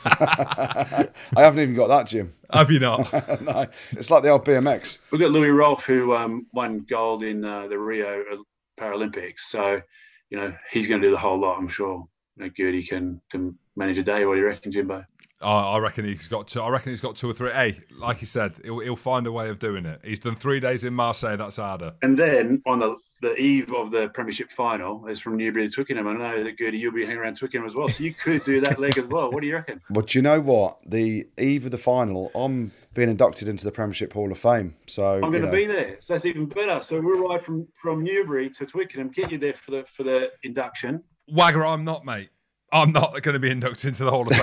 I haven't even got that, Jim. Have you not? No, it's like the old B M X. We've got Louis Rolfe, who um, won gold in uh, the Rio Paralympics. So, you know, he's going to do the whole lot, I'm sure. You know, Gertie can, can manage a day. What do you reckon, Jimbo? Oh, I reckon he's got two. I reckon he's got two or three. Hey, like he said, he'll, he'll find a way of doing it. He's done three days in Marseille. That's harder. And then on the, the eve of the Premiership final, is from Newbury to Twickenham. I know that Gertie, you'll be hanging around Twickenham as well, so you could do that leg as well. What do you reckon? Well, do you know what? The eve of the final, I'm being inducted into the Premiership Hall of Fame. So I'm going to know. be there. So that's even better. So we'll ride from from Newbury to Twickenham, get you there for the for the induction. Wagger, I'm not, mate. I'm not going to be inducted into the Hall of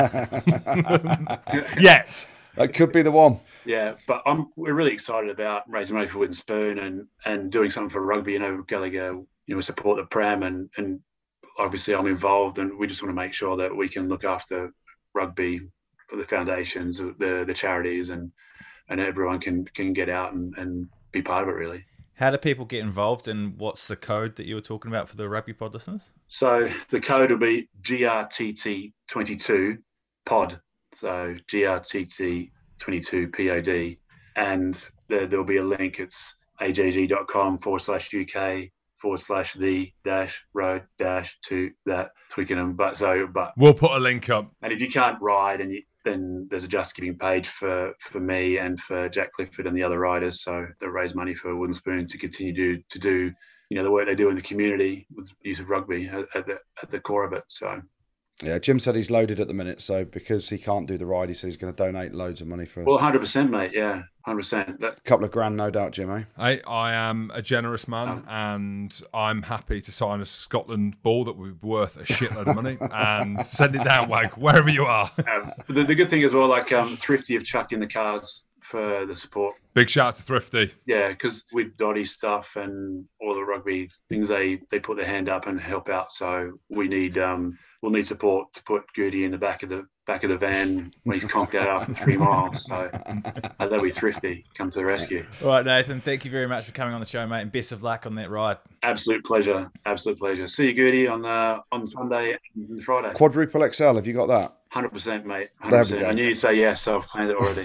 Fame. Yet. That could be the one. Yeah, but I'm we're really excited about raising money for Wooden Spoon and, and doing something for rugby. You know, Gallagher, you know, support the Pram, and, and obviously I'm involved, and we just want to make sure that we can look after rugby for the foundations, the the charities, and and everyone can, can get out and, and be part of it, really. How do people get involved, and what's the code that you were talking about for the Rugby Pod listeners? So the code will be G R T T twenty-two pod. So G R T T twenty-two P O D. And there, there'll be a link. It's agg.com forward slash UK forward slash the dash road dash to that Twickenham. But so, but we'll put a link up. And if you can't ride, and you, then there's a Just Giving page for, for me and for Jack Clifford and the other riders. So they raise money for Wooden Spoon to continue to, to do, you know, the work they do in the community with the use of rugby at, at the at the core of it. So, yeah, Jim said he's loaded at the minute. So because he can't do the ride, he says he's going to donate loads of money for. Well, one hundred percent, mate. Yeah, one hundred percent. That... A couple of grand, no doubt, Jim. Eh? I I am a generous man, Oh. and I'm happy to sign a Scotland ball that would be worth a shitload of money and send it down, Wag, wherever you are. Um, the, the good thing as well, like um, Thrifty have chucked in the cars for the support. Big shout out to Thrifty. Yeah, because with Dotty stuff and all the rugby things, they they put their hand up and help out. So we need um we'll need support to put Gertie in the back of the back of the van when he's conked out after three miles. So uh, that'll be Thrifty come to the rescue. All right, Nathan, thank you very much for coming on the show, mate, and best of luck on that ride. Absolute pleasure, absolute pleasure. See you, Gertie, on uh, on Sunday and Friday. Quadruple X L, have you got that? one hundred percent, mate. one There hundred we percent. go. I knew you'd say yes, so I've planned it already.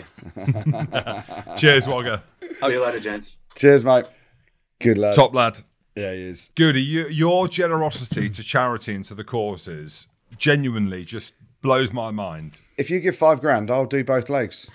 Cheers, Wagger. See you later, gents. Cheers, mate. Good lad. Top lad. Yeah, he is. Goody, you, your generosity to charity and to the causes genuinely just blows my mind. If you give five grand, I'll do both legs.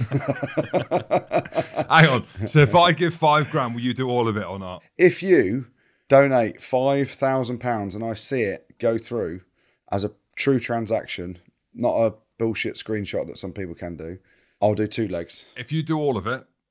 Hang on. So if I give five grand, will you do all of it or not? If you donate five thousand pounds and I see it go through as a true transaction, not a bullshit screenshot that some people can do, I'll do two legs. If you do all of it,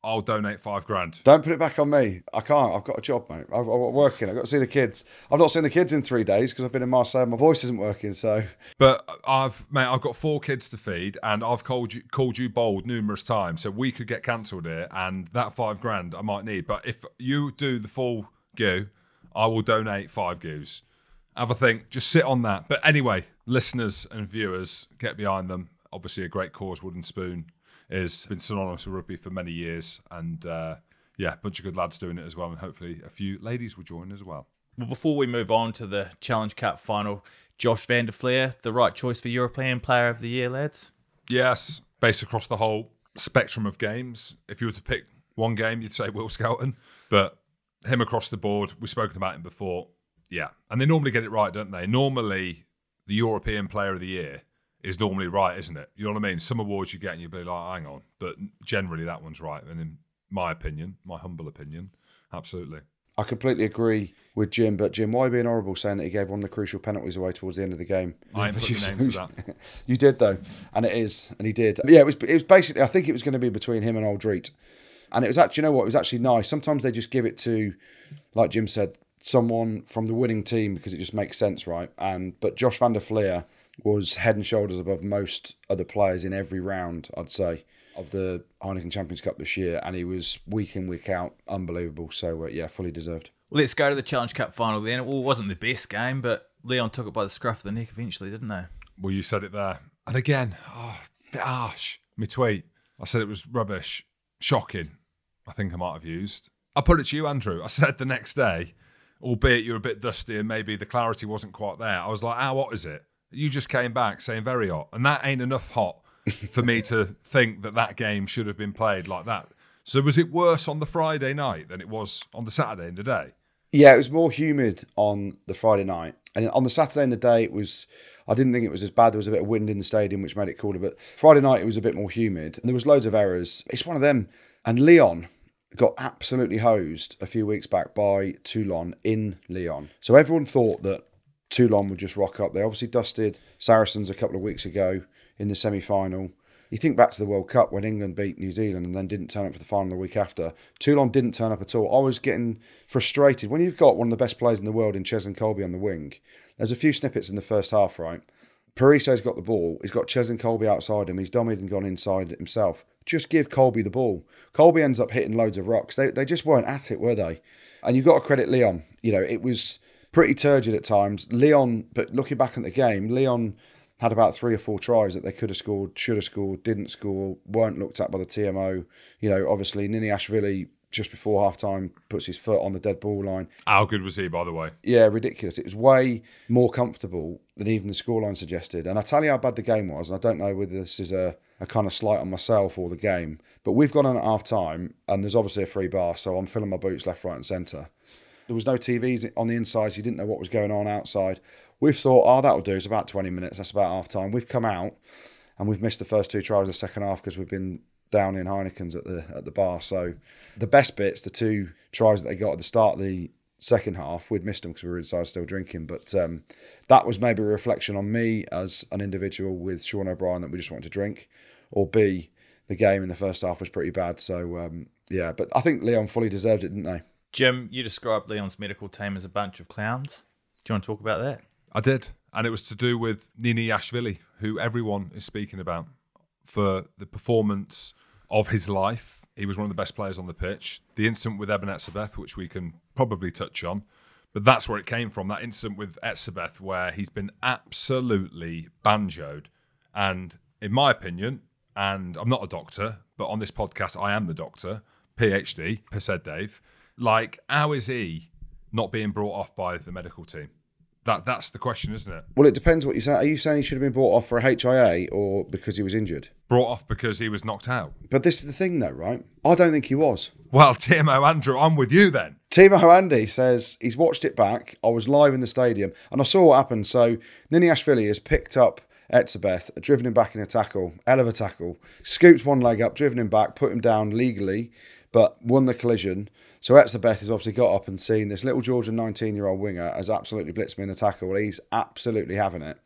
I'll donate five grand. Don't put it back on me. I can't. I've got a job, mate. I'm working. I've got to see the kids. I've not seen the kids in three days because I've been in Marseille. My voice isn't working, so. But I've, mate, I've got four kids to feed, and I've called you, called you bold numerous times, so we could get cancelled here, and that five grand I might need. But if you do the full go, I will donate five goos. Have a think. Just sit on that. But anyway, listeners and viewers, get behind them. Obviously, a great cause, Wooden Spoon, is been synonymous with rugby for many years, and uh, yeah, a bunch of good lads doing it as well, and hopefully a few ladies will join as well. Well, before we move on to the Challenge Cup final, Josh van der Flier, the right choice for European Player of the Year, lads? Yes, based across the whole spectrum of games. If you were to pick one game, you'd say Will Skelton, but him across the board, we've spoken about him before. Yeah, and they normally get it right, don't they? Normally, the European Player of the Year is normally right, isn't it? You know what I mean? Some awards you get and you'll be like, hang on. But generally that one's right. And in my opinion, my humble opinion, absolutely. I completely agree with Jim, but Jim, why are you being horrible saying that he gave one of the crucial penalties away towards the end of the game? I ain't put your name to that. You did, though, and it is, and he did. Yeah, it was It was basically, I think it was going to be between him and Aldreet. And it was actually, you know what, it was actually nice. Sometimes they just give it to, like Jim said, someone from the winning team because it just makes sense, right? And But Josh van der Flier was head and shoulders above most other players in every round, I'd say, of the Heineken Champions Cup this year, and he was week in, week out, unbelievable. So, uh, yeah, fully deserved. Well, let's go to the Challenge Cup final then. Well, it wasn't the best game, but Leon took it by the scruff of the neck eventually, didn't they? Well, you said it there. And again, oh, a bit harsh. My tweet, I said it was rubbish. Shocking, I think I might have used. I put it to you, Andrew. I said the next day, albeit you're a bit dusty and maybe the clarity wasn't quite there, I was like, how hot is it? You just came back saying very hot. And that ain't enough hot for me to think that that game should have been played like that. So was it worse on the Friday night than it was on the Saturday in the day? Yeah, it was more humid on the Friday night. And on the Saturday in the day, it was, I didn't think it was as bad. There was a bit of wind in the stadium, which made it cooler. But Friday night, it was a bit more humid. And there was loads of errors. It's one of them. And Lyon got absolutely hosed a few weeks back by Toulon in Lyon. So everyone thought that Toulon would just rock up. They obviously dusted Saracens a couple of weeks ago in the semi-final. You think back to the World Cup when England beat New Zealand and then didn't turn up for the final the week after. Toulon didn't turn up at all. I was getting frustrated. When you've got one of the best players in the world in Cheslin Kolbe on the wing, there's a few snippets in the first half, right? Parise's got the ball. He's got Cheslin Kolbe outside him. He's dummied and gone inside himself. Just give Kolbe the ball. Kolbe ends up hitting loads of rocks. They they just weren't at it, were they? And you've got to credit Lyon. You know, it was pretty turgid at times. Lyon, but looking back at the game, Lyon had about three or four tries that they could have scored, should have scored, didn't score, weren't looked at by the T M O. You know, obviously, Niniashvili, just before half-time, puts his foot on the dead ball line. How good was he, by the way? Yeah, ridiculous. It was way more comfortable than even the scoreline suggested. And I tell you how bad the game was, and I don't know whether this is a, a kind of slight on myself or the game, but we've gone on at half-time, and there's obviously a free bar, so I'm filling my boots left, right and centre. There was no T Vs on the inside, so you didn't know what was going on outside. We've thought, oh, that'll do. It's about twenty minutes. That's about half time. We've come out and we've missed the first two tries of the second half because we've been down in Heineken's at the at the bar. So the best bits, the two tries that they got at the start of the second half, we'd missed them because we were inside still drinking. But um, that was maybe a reflection on me as an individual with Sean O'Brien that we just wanted to drink. Or B, the game in the first half was pretty bad. So, um, yeah, but I think Lyon fully deserved it, didn't they? Jim, you described Lyon's medical team as a bunch of clowns. Do you want to talk about that? I did. And it was to do with Niniashvili, who everyone is speaking about for the performance of his life. He was one of the best players on the pitch. The incident with Eben Etzebeth, which we can probably touch on, but that's where it came from, that incident with Etzebeth where he's been absolutely banjoed. And in my opinion, and I'm not a doctor, but on this podcast I am the doctor, PhD, per said Dave, like, how is he not being brought off by the medical team? That That's the question, isn't it? Well, it depends what you say. Are you saying he should have been brought off for a H I A or because he was injured? Brought off because he was knocked out. But this is the thing, though, right? I don't think he was. Well, Timo Andrew, I'm with you then. Timo Andy says he's watched it back. I was live in the stadium and I saw what happened. So Niniashvili has picked up Etzebeth, driven him back in a tackle, hell of a tackle, scooped one leg up, driven him back, put him down legally, but won the collision. So Etzebeth has obviously got up and seen this little Georgian nineteen-year-old winger has absolutely blitzed me in the tackle. He's absolutely having it.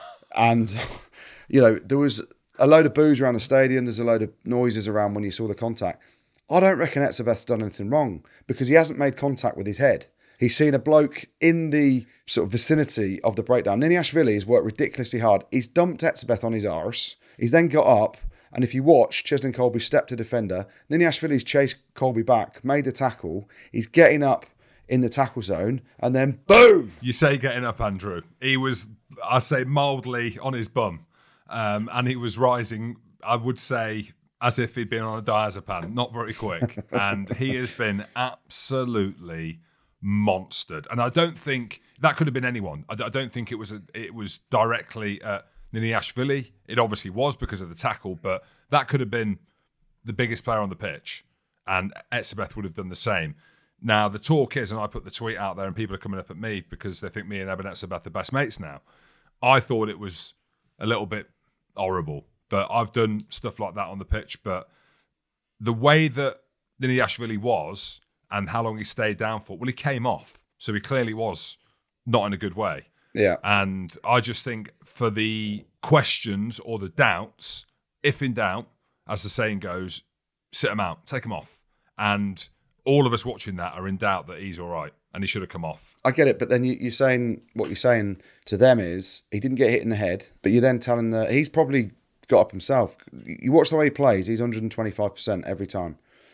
And, you know, there was a load of boos around the stadium. There's a load of noises around when you saw the contact. I don't reckon Etzebeth's done anything wrong because he hasn't made contact with his head. He's seen a bloke in the sort of vicinity of the breakdown. Niniashvili has worked ridiculously hard. He's dumped Etzebeth on his arse. He's then got up, and if you watch, Cheslin Kolbe stepped to defender. Niniashvili's chased Kolbe back, made the tackle. He's getting up in the tackle zone, and then boom! You say getting up, Andrew. He was, I say, mildly on his bum. Um, and he was rising, I would say, as if he'd been on a diazepam, not very quick. And he has been absolutely monstered. And I don't think that could have been anyone. I don't think it was a, it was directly at Niniashvili. It obviously was because of the tackle, but that could have been the biggest player on the pitch, and Etzebeth would have done the same. Now, the talk is, and I put the tweet out there, and people are coming up at me because they think me and Eben Etzebeth are best mates now. I thought it was a little bit horrible, but I've done stuff like that on the pitch. But the way that Niniashvili was and how long he stayed down for, well, he came off. So he clearly was not in a good way. Yeah. And I just think for the questions or the doubts, if in doubt, as the saying goes, sit him out, take him off. And all of us watching that are in doubt that he's all right and he should have come off. I get it, but then you, you're saying, what you're saying to them is, he didn't get hit in the head, but you're then telling that he's probably got up himself. You watch the way he plays, he's one hundred twenty-five percent every time.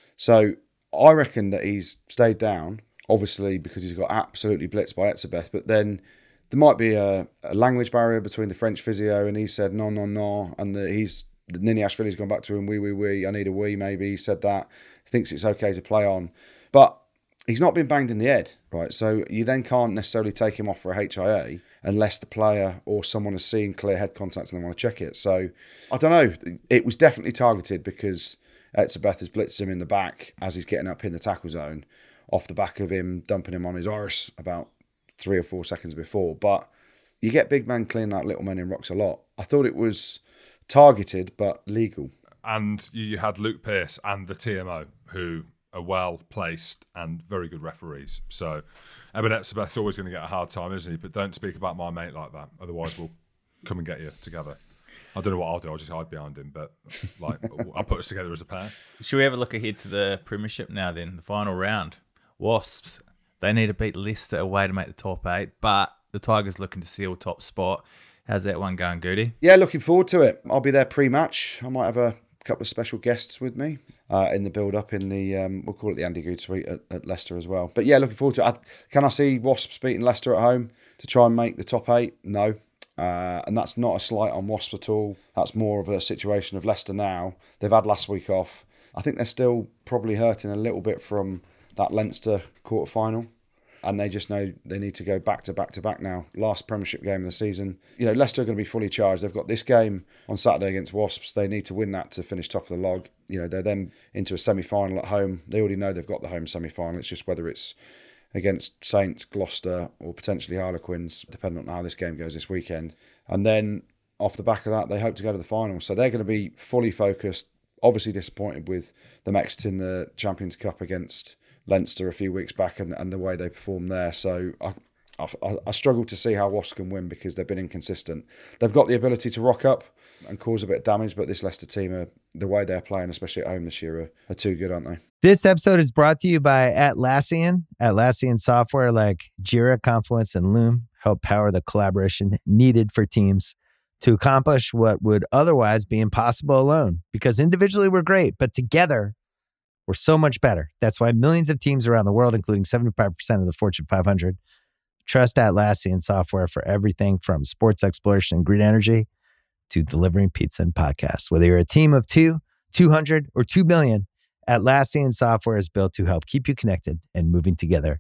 So I reckon that he's stayed down, obviously because he's got absolutely blitzed by Etzebeth, but then there might be a, a language barrier between the French physio, and he said no, no, no, and the, he's Niniashvili's gone back to him, wee, wee, wee, I need a wee, maybe. He said that. He thinks it's okay to play on. But he's not been banged in the head, right? So you then can't necessarily take him off for a H I A unless the player or someone has seen clear head contact and they want to check it. So I don't know. It was definitely targeted because Etzebeth has blitzed him in the back as he's getting up in the tackle zone off the back of him dumping him on his arse about three or four seconds before. But you get big men cleaning out little men in rocks a lot. I thought it was targeted but legal. And you had Luke Pearce and the T M O, who are well placed and very good referees. So Eben Etzebeth's always going to get a hard time, isn't he? But don't speak about my mate like that, otherwise we'll come and get you together. I don't know what I'll do. I'll just hide behind him, but like I'll put us together as a pair. Should we have a look ahead to the Premiership now? Then the final round, Wasps. They need to beat Leicester away to make the top eight, but the Tigers looking to seal top spot. How's that one going, Goody? Yeah, looking forward to it. I'll be there pre-match. I might have a couple of special guests with me uh, in the build-up in the, um, we'll call it the Andy Good Suite at, at Leicester as well. But yeah, looking forward to it. I, can I see Wasps beating Leicester at home to try and make the top eight? No. Uh, and that's not a slight on Wasps at all. That's more of a situation of Leicester now. They've had last week off. I think they're still probably hurting a little bit from that Leinster quarter-final. And they just know they need to go back to back to back now. Last Premiership game of the season. You know, Leicester are going to be fully charged. They've got this game on Saturday against Wasps. They need to win that to finish top of the log. You know, they're then into a semi-final at home. They already know they've got the home semi-final. It's just whether it's against Saints, Gloucester, or potentially Harlequins, depending on how this game goes this weekend. And then off the back of that, they hope to go to the final. So they're going to be fully focused. Obviously disappointed with the Mexits in the Champions Cup against Leinster a few weeks back and, and the way they performed there. So I, I, I struggle to see how Wasps can win because they've been inconsistent. They've got the ability to rock up and cause a bit of damage, but this Leicester team, are, the way they're playing, especially at home this year, are, are too good, aren't they? This episode is brought to you by Atlassian. Atlassian software like Jira, Confluence, and Loom help power the collaboration needed for teams to accomplish what would otherwise be impossible alone. Because individually we're great, but together we're so much better. That's why millions of teams around the world, including seventy-five percent of the Fortune five hundred, trust Atlassian software for everything from sports exploration and green energy to delivering pizza and podcasts. Whether you're a team of two, two hundred, or two million, Atlassian software is built to help keep you connected and moving together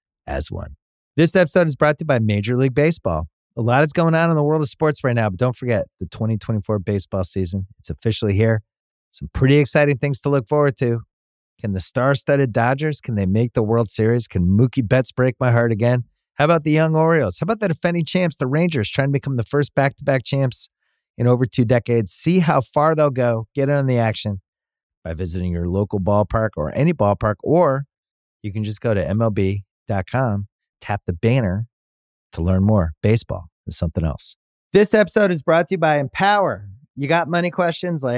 as one. This episode is brought to you by Major League Baseball. A lot is going on in the world of sports right now, but don't forget the twenty twenty-four baseball season. It's officially here. Some pretty exciting things to look forward to. Can the star-studded Dodgers, can they make the World Series? Can Mookie Betts break my heart again? How about the young Orioles? How about the defending champs, the Rangers, trying to become the first back-to-back champs in over two decades? See how far they'll go. Get in on the action by visiting your local ballpark or any ballpark, or you can just go to M L B dot com, tap the banner to learn more. Baseball is something else. This episode is brought to you by Empower. You got money questions like,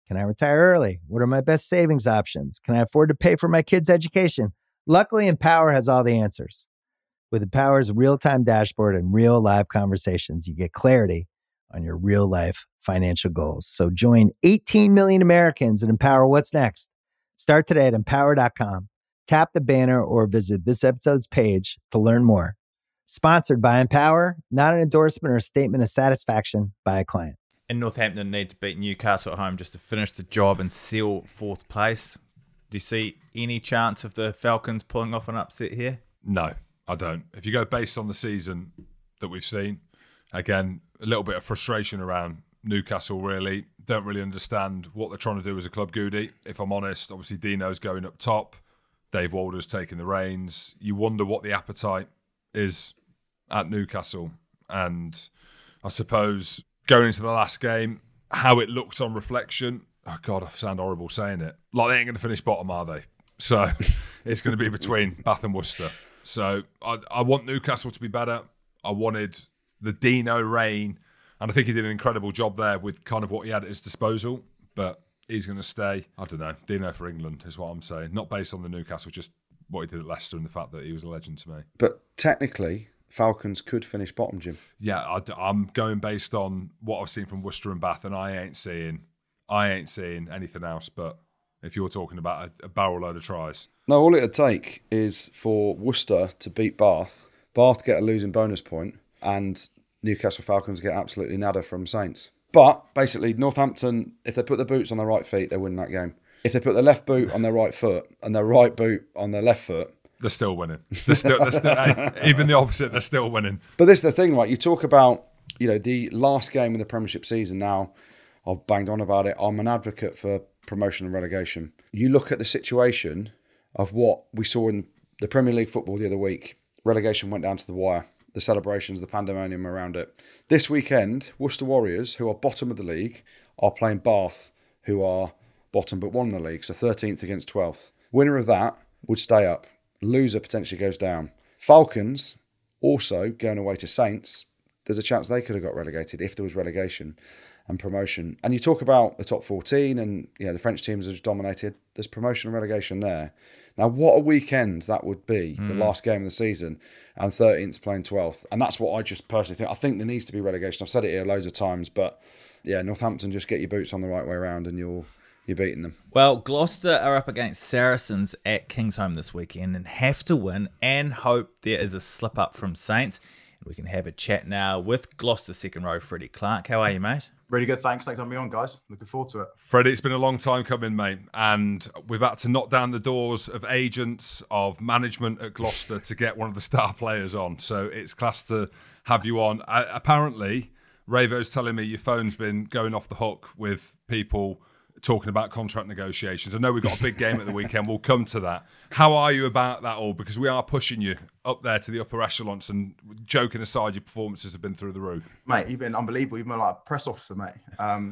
Can I retire early? What are my best savings options? Can I afford to pay for my kids' education? Luckily, Empower has all the answers. With Empower's real-time dashboard and real live conversations, you get clarity on your real-life financial goals. So join eighteen million Americans and Empower what's next. Start today at empower dot com. Tap the banner or visit this episode's page to learn more. Sponsored by Empower, not an endorsement or a statement of satisfaction by a client. And Northampton need to beat Newcastle at home just to finish the job and seal fourth place. Do you see any chance of the Falcons pulling off an upset here? No, I don't. If you go based on the season that we've seen, again, a little bit of frustration around Newcastle, really. Don't really understand what they're trying to do as a club, Goody. If I'm honest, obviously Dino's going up top. Dave Walder's taking the reins. You wonder what the appetite is at Newcastle. And I suppose going into the last game, how it looked on reflection, oh God, I sound horrible saying it. Like they ain't going to finish bottom, are they? So it's going to be between Bath and Worcester. So I, I want Newcastle to be better. I wanted the Dino reign. And I think he did an incredible job there with kind of what he had at his disposal. But he's going to stay, I don't know, Dino for England is what I'm saying. Not based on the Newcastle, just what he did at Leicester and the fact that he was a legend to me. But technically, Falcons could finish bottom, Jim. Yeah, I, I'm going based on what I've seen from Worcester and Bath, and I ain't seeing, I ain't seeing anything else. But if you're talking about a, a barrel load of tries, no, all it'd take is for Worcester to beat Bath, Bath get a losing bonus point, and Newcastle Falcons get absolutely nada from Saints. But basically, Northampton, if they put their boots on their right feet, they win that game. If they put their left boot on their right foot and their right boot on their left foot, they're still winning. They're still, they're still hey, even the opposite, they're still winning. But this is the thing, right? You talk about, you know, the last game of the Premiership season now. I've banged on about it. I'm an advocate for promotion and relegation. You look at the situation of what we saw in the Premier League football the other week. Relegation went down to the wire. The celebrations, the pandemonium around it. This weekend, Worcester Warriors, who are bottom of the league, are playing Bath, who are bottom but one in the league, so thirteenth against twelfth. Winner of that would stay up. Loser potentially goes down. Falcons, also going away to Saints, there's a chance they could have got relegated if there was relegation and promotion. And you talk about the top fourteen and you know the French teams have dominated. There's promotion and relegation there. Now, what a weekend that would be, mm. the last game of the season, and thirteenth playing twelfth. And that's what I just personally think. I think there needs to be relegation. I've said it here loads of times, but yeah, Northampton, just get your boots on the right way around and you're, you're beating them. Well, Gloucester are up against Saracens at Kingsholm this weekend and have to win and hope there is a slip up from Saints. We can have a chat now with Gloucester second row, Freddie Clark. How are you, mate? Really good, thanks. Thanks for having me on, guys. Looking forward to it. Freddie, it's been a long time coming, mate. And we've had to knock down the doors of agents, of management at Gloucester to get one of the star players on. So it's class to have you on. Uh, apparently, Ravo's telling me your phone's been going off the hook with people talking about contract negotiations. I know we've got a big game at the weekend. We'll come to that. How are you about that all? Because we are pushing you up there to the upper echelons, and joking aside, your performances have been through the roof. Mate, you've been unbelievable. You've been like a press officer, mate. Um,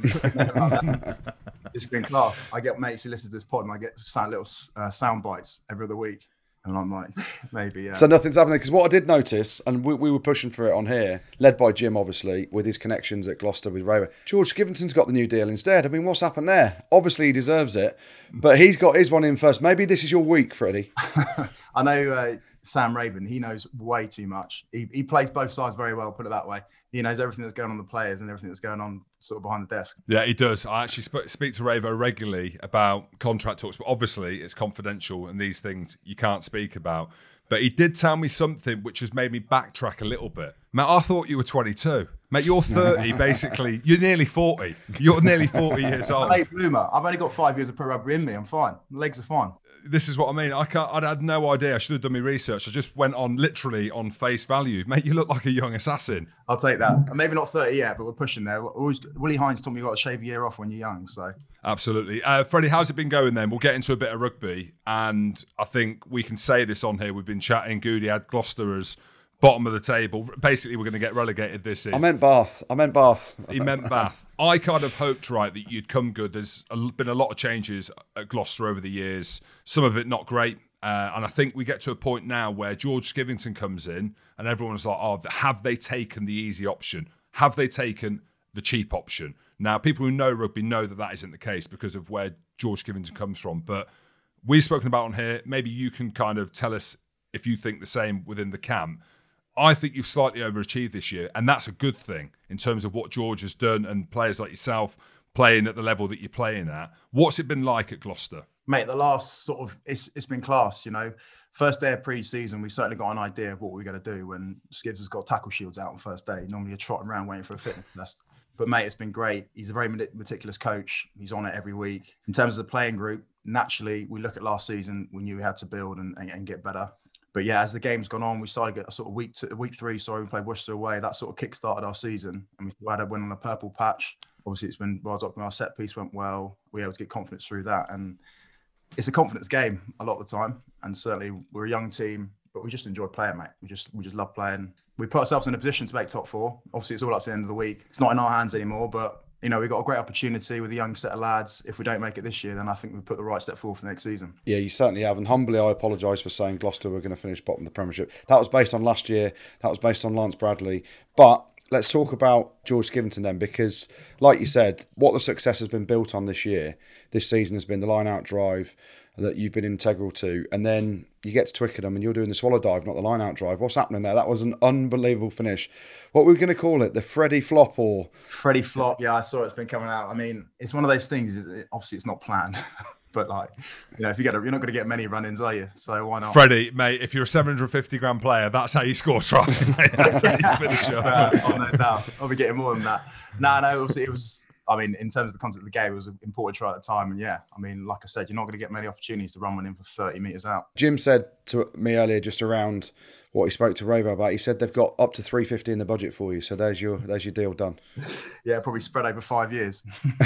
it's been class. I get mates who listen to this pod and I get sound, little uh, sound bites every other week. And I'm like, maybe. Uh... So nothing's happening. Because what I did notice, and we, we were pushing for it on here, led by Jim, obviously, with his connections at Gloucester with Ravo. George Skivington's got the new deal instead. I mean, what's happened there? Obviously, he deserves it. But he's got his one in first. Maybe this is your week, Freddie. I know uh, Sam Raven, he knows way too much. He, he plays both sides very well, put it that way. He knows everything that's going on with the players and everything that's going on sort of behind the desk. Yeah, he does. I actually sp- speak to Ravo regularly about contract talks, but obviously it's confidential and these things you can't speak about. But he did tell me something which has made me backtrack a little bit. Mate, I thought you were twenty-two. Mate, you're thirty, basically. You're nearly forty. You're nearly forty years old. Late bloomer. I've only got five years of pro rugby in me. I'm fine. My legs are fine. This is what I mean. I can't. I had no idea. I should have done my research. I just went on literally on face value. Mate, you look like a young assassin. I'll take that. Maybe not thirty yet, but we're pushing there. Always, Willie Hines told me you got to shave a year off when you're young. So absolutely, uh, Freddie. How's it been going then? We'll get into a bit of rugby, and I think we can say this on here. We've been chatting. Goody had Gloucester as bottom of the table. Basically, we're going to get relegated. This is. I meant Bath. I meant Bath. He meant Bath. I kind of hoped, right, that you'd come good. There's been a lot of changes at Gloucester over the years. Some of it not great. Uh, and I think we get to a point now where George Skivington comes in and everyone's like, oh, have they taken the easy option? Have they taken the cheap option. Now, people who know rugby know that that isn't the case because of where George Skivington comes from. But we've spoken about on here, maybe you can kind of tell us if you think the same within the camp. I think you've slightly overachieved this year, and that's a good thing in terms of what George has done and players like yourself playing at the level that you're playing at. What's it been like at Gloucester? Mate, the last sort of, it's it's been class, you know. First day of pre-season, we've certainly got an idea of what we're going to do when Skibbs has got tackle shields out on first day. Normally you're trotting around waiting for a fitness test. But mate, it's been great. He's a very meticulous coach. He's on it every week. In terms of the playing group, naturally, we look at last season, we knew we had to build and, and, and get better. But yeah, as the game's gone on, we started to get a sort of week to, week three, sorry, we played Worcester away. That sort of kick-started our season. And we had a win on a purple patch. Obviously, it's been well documented. Our set piece went well. We were able to get confidence through that. And it's a confidence game a lot of the time. And certainly, we're a young team, but we just enjoy playing, mate. We just we just love playing. We put ourselves in a position to make top four. Obviously, it's all up to the end of the week. It's not in our hands anymore, but you know, we've got a great opportunity with a young set of lads. If we don't make it this year, then I think we've put the right step forward for the next season. Yeah, you certainly have. And humbly, I apologise for saying Gloucester were going to finish bottom of the Premiership. That was based on last year. That was based on Lance Bradley. But let's talk about George Skivington then, because like you said, what the success has been built on this year, this season has been the line-out drive that you've been integral to. And then you get to Twickenham and you're doing the swallow dive, not the line-out drive. What's happening there? That was an unbelievable finish. What were we going to call it? The Freddie Flop or... Freddie Flop, yeah, I saw it's been coming out. I mean, it's one of those things, obviously it's not planned. But like, you know, if you get, a, you're not going to get many run-ins, are you? So why not? Freddie, mate, if you're a seven hundred fifty grand player, that's how you score tries, mate. That's how you finish up. Uh, oh, no doubt. I'll be getting more than that. No, no, obviously it was, I mean, in terms of the concept of the game, it was an important try at the time. And yeah, I mean, like I said, you're not going to get many opportunities to run one in for thirty metres out. Jim said to me earlier, just around what he spoke to Ravo about, he said they've got up to three fifty in the budget for you. So there's your there's your deal done. Yeah, probably spread over five years.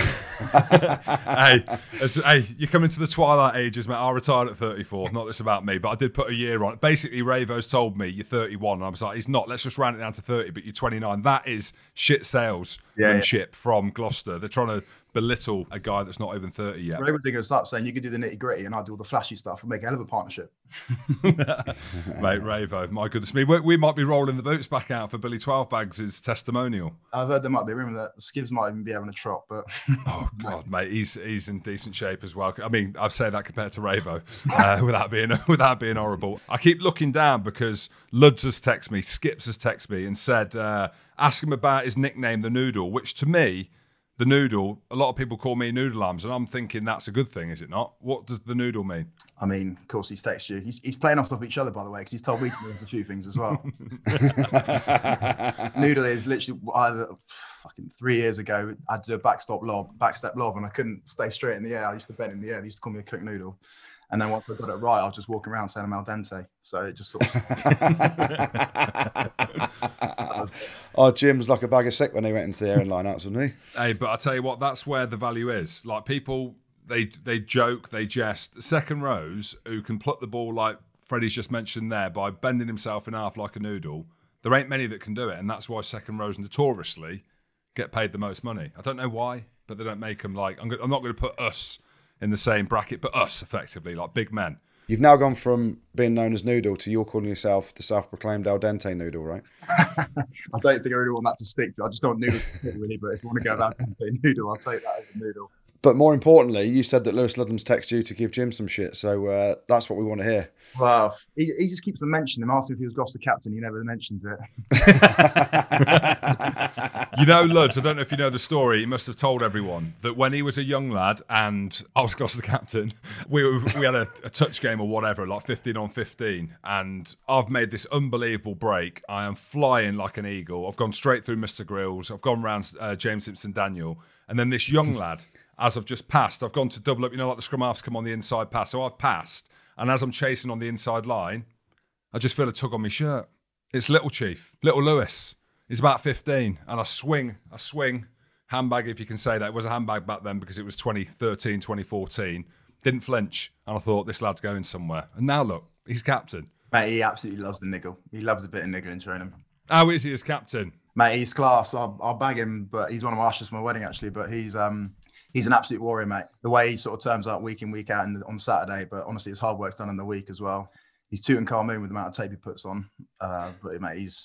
hey, as, hey, you're coming to the twilight ages, mate. I retired at thirty-four. Not this about me, but I did put a year on. Basically, Ravo's told me you're thirty-one. And I was like, he's not. Let's just round it down to thirty, but you're twenty-nine. That is shit salesmanship yeah, yeah. from Gloucester. They're trying to belittle a guy that's not even thirty yet. Ravo digging us up saying you can do the nitty gritty and I'll do all the flashy stuff and make a hell of a partnership. Mate, Ravo, my goodness me. We, we might be rolling the boots back out for Billy twelve Bags' testimonial. I've heard there might be a rumour that Skibbs might even be having a trot, but... oh, God, mate, he's he's in decent shape as well. I mean, I've said that compared to Ravo uh, without being without being horrible. I keep looking down because Luds has texted me, Skips has texted me and said, uh, ask him about his nickname, The Noodle, which to me... The Noodle, a lot of people call me Noodle Arms, and I'm thinking that's a good thing, is it not? What does the Noodle mean? I mean, of course, he's texted you. He's, he's playing off of each other, by the way, because he's told me to do a few things as well. Noodle is literally either fucking three years ago, I had to do a backstop lob, backstep lob, and I couldn't stay straight in the air. I used to bend in the air. They used to call me a quick noodle. And then once I got it right, I was just walking around saying I'm al dente. So it just sort of... oh, Jim's like a bag of sick when he went into the air and line-outs, wasn't he? Hey, but I tell you what, that's where the value is. Like, people, they they joke, they jest. The second rows who can pluck the ball like Freddie's just mentioned there by bending himself in half like a noodle, there ain't many that can do it. And that's why second rows notoriously get paid the most money. I don't know why, but they don't make them like... I'm, go- I'm not going to put us... in the same bracket, but us, effectively, like big men. You've now gone from being known as Noodle to you're calling yourself the self-proclaimed al dente noodle, right? I don't think I really want that to stick to. I just don't want noodle to stick really, but if you want to go al dente noodle, I'll take that as a noodle. But more importantly, you said that Lewis Ludlam's texted you to give Jim some shit, so uh, that's what we want to hear. Well, he, he just keeps on mentioning him, asking if he was Gloucester captain. He never mentions it. You know, Luds, I don't know if you know the story. He must have told everyone that when he was a young lad and I was Gloucester captain, we were, we had a, a touch game or whatever, like fifteen on fifteen, and I've made this unbelievable break. I am flying like an eagle. I've gone straight through Mister Grills. I've gone round uh, James Simpson Daniel, and then this young lad, as I've just passed, I've gone to double up. You know, like the scrum halves come on the inside pass. So I've passed, and as I'm chasing on the inside line, I just feel a tug on my shirt. It's Little Chief, Little Lewis. He's about fifteen, and I swing, I swing, handbag, if you can say that. It was a handbag back then because it was twenty thirteen, twenty fourteen. Didn't flinch, and I thought, this lad's going somewhere. And now look, he's captain. Mate, he absolutely loves the niggle. He loves a bit of niggling training. How is he as captain? Mate, he's class. I'll, I'll bag him, but he's one of my ushers for my wedding, actually. But he's um he's an absolute warrior, mate. The way he sort of turns up week in, week out and on Saturday, but honestly, his hard work's done in the week as well. He's Tutankhamun with the amount of tape he puts on. Uh, but, mate, he's...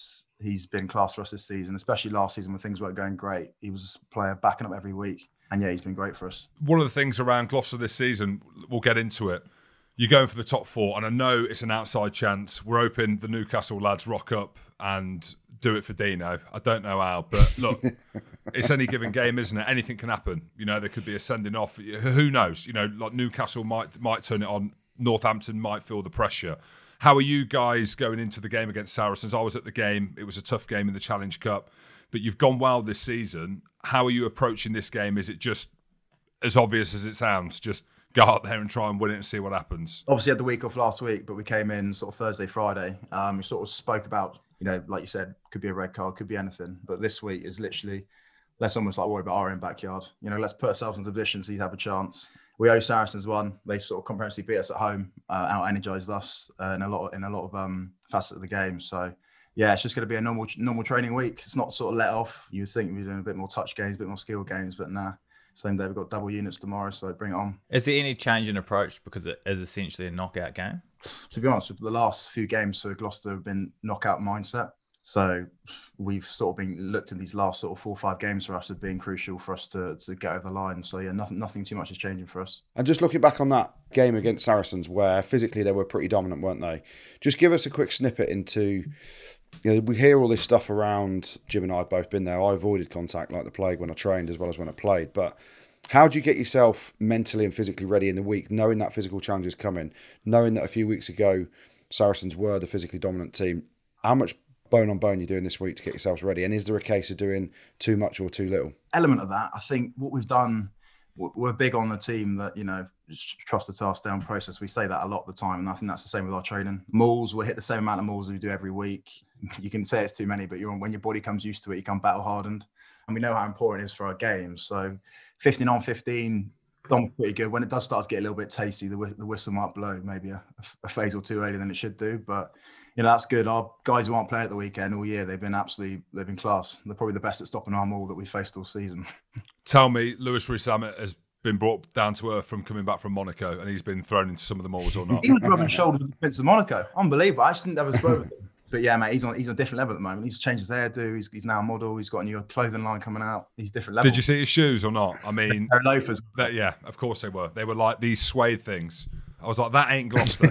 he's been class for us this season, especially last season when things weren't going great. He was a player backing up every week. And yeah, he's been great for us. One of the things around Gloucester this season, we'll get into it. You're going for the top four, and I know it's an outside chance. We're hoping the Newcastle lads rock up and do it for Dino. I don't know how, but look, it's any given game, isn't it? Anything can happen. You know, there could be a sending off. Who knows? You know, like Newcastle might might turn it on. Northampton might feel the pressure. How are you guys going into the game against Saracens? I was at the game. It was a tough game in the Challenge Cup, but you've gone well this season. How are you approaching this game? Is it just as obvious as it sounds? Just go out there and try and win it and see what happens? Obviously, had the week off last week, but we came in sort of Thursday, Friday. Um, we sort of spoke about, you know, like you said, could be a red card, could be anything. But this week is literally, let's almost like worry about our own backyard. You know, let's put ourselves in the position so you have a chance. We owe Saracens one. They sort of comprehensively beat us at home, uh, out-energized us uh, in a lot of, in a lot of um, facets of the game. So, yeah, it's just going to be a normal normal training week. It's not sort of let off. You would think we're doing a bit more touch games, a bit more skill games, but nah. Same day, we've got double units tomorrow, so bring it on. Is there any change in approach because it is essentially a knockout game? To be honest, the last few games for Gloucester have been knockout mindset. So we've sort of been looked at these last sort of four or five games for us as being crucial for us to, to get over the line. So yeah, nothing nothing too much is changing for us. And just looking back on that game against Saracens, where physically they were pretty dominant, weren't they? Just give us a quick snippet into, you know, we hear all this stuff around. Jim and I have both been there. I avoided contact like the plague when I trained as well as when I played. But how do you get yourself mentally and physically ready in the week, knowing that physical challenge is coming, knowing that a few weeks ago Saracens were the physically dominant team? How much bone on bone you're doing this week to get yourselves ready? And is there a case of doing too much or too little? Element of that, I think what we've done, we're big on the team that, you know, trust the task down process. We say that a lot of the time, and I think that's the same with our training. Mauls, we'll hit the same amount of mauls as we do every week. You can say it's too many, but you're, when your body comes used to it, you come battle hardened. And we know how important it is for our games. So fifteen on fifteen, done pretty good. When it does start to get a little bit tasty, the, the whistle might blow maybe a, a phase or two earlier than it should do. But, you know, that's good. Our guys who aren't playing at the weekend all year, they've been absolutely, they've been class. They're probably the best at stopping our maul that we faced all season. Tell me, Lewis Rees-Zammit has been brought down to earth from coming back from Monaco, and he's been thrown into some of the mauls or not? He was rubbing shoulders with Prince of Monaco. Unbelievable. I just didn't have a spoke with him. But yeah, mate, he's on he's on a different level at the moment. He's changed his hairdo. He's, he's now a model. He's got a new clothing line coming out. He's different level. Did you see his shoes or not? I mean, they're loafers. That, yeah, of course they were. They were like these suede things. I was like, that ain't Gloucester.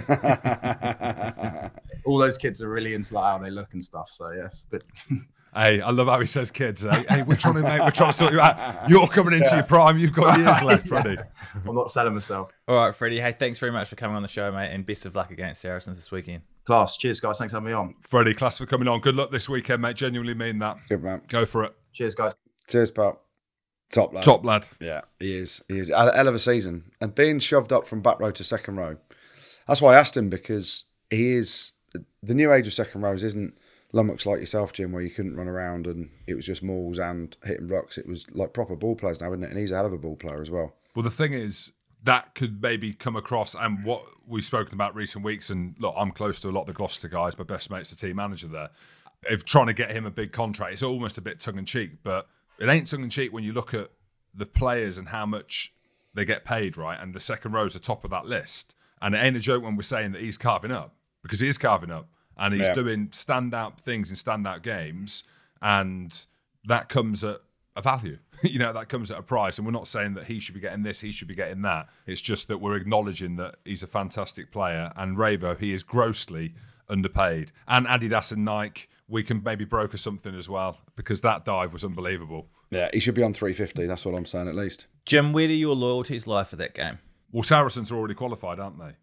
All those kids are really into like how they look and stuff. So yes, but. Hey, I love how he says kids. Hey, hey, we're trying to mate, we're trying to sort you out. You're coming into yeah. your prime. You've got years left, Freddie. I'm not selling myself. All right, Freddie. Hey, thanks very much for coming on the show, mate, and best of luck against Saracens this weekend. Class. Cheers, guys. Thanks for having me on. Freddie, class for coming on. Good luck this weekend, mate. Genuinely mean that. Good, man. Go for it. Cheers, guys. Cheers, pal. Top lad. Top lad. Yeah, he is. He is. A hell of a season. And being shoved up from back row to second row. That's why I asked him, because he is, the new age of second rows isn't lummox like yourself, Jim, where you couldn't run around and it was just mauls and hitting rocks. It was like proper ball players now, isn't it? And he's a hell of a ball player as well. Well, the thing is, that could maybe come across, and what we've spoken about recent weeks, and look, I'm close to a lot of the Gloucester guys. My best mate's the team manager there. If trying to get him a big contract, it's almost a bit tongue-in-cheek, but it ain't tongue-in-cheek when you look at the players and how much they get paid, right? And the second row's the top of that list. And it ain't a joke when we're saying that he's carving up, because he is carving up. And he's yeah. doing standout things in standout games, and that comes at a value. You know, that comes at a price. And we're not saying that he should be getting this, he should be getting that. It's just that we're acknowledging that he's a fantastic player. And Ravo, he is grossly underpaid. And Adidas and Nike, we can maybe broker something as well, because that dive was unbelievable. Yeah, he should be on three fifty. That's what I'm saying, at least. Jim, where do your loyalties lie for that game? Well, Saracens are already qualified, aren't they?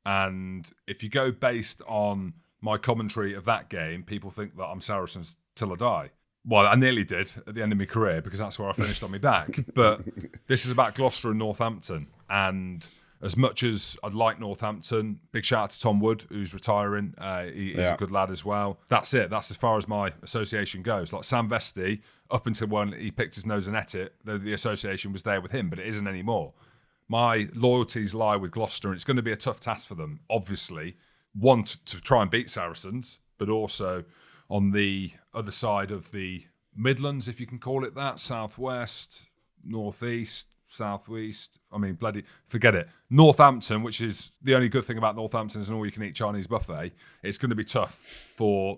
And if you go based on my commentary of that game, people think that I'm Saracens till I die. Well, I nearly did at the end of my career, because that's where I finished on my back. But this is about Gloucester and Northampton. And as much as I'd like Northampton, big shout out to Tom Wood, who's retiring. Uh, he, he's yeah. a good lad as well. That's it. That's as far as my association goes. Like Sam Vesti, up until when he picked his nose and ate it, the, the association was there with him, but it isn't anymore. My loyalties lie with Gloucester, and it's going to be a tough task for them, obviously. One, to, to try and beat Saracens, but also on the other side of the Midlands, if you can call it that, southwest, northeast, southwest. I mean, bloody, forget it. Northampton, which is the only good thing about Northampton, is an all-you-can-eat Chinese buffet. It's going to be tough for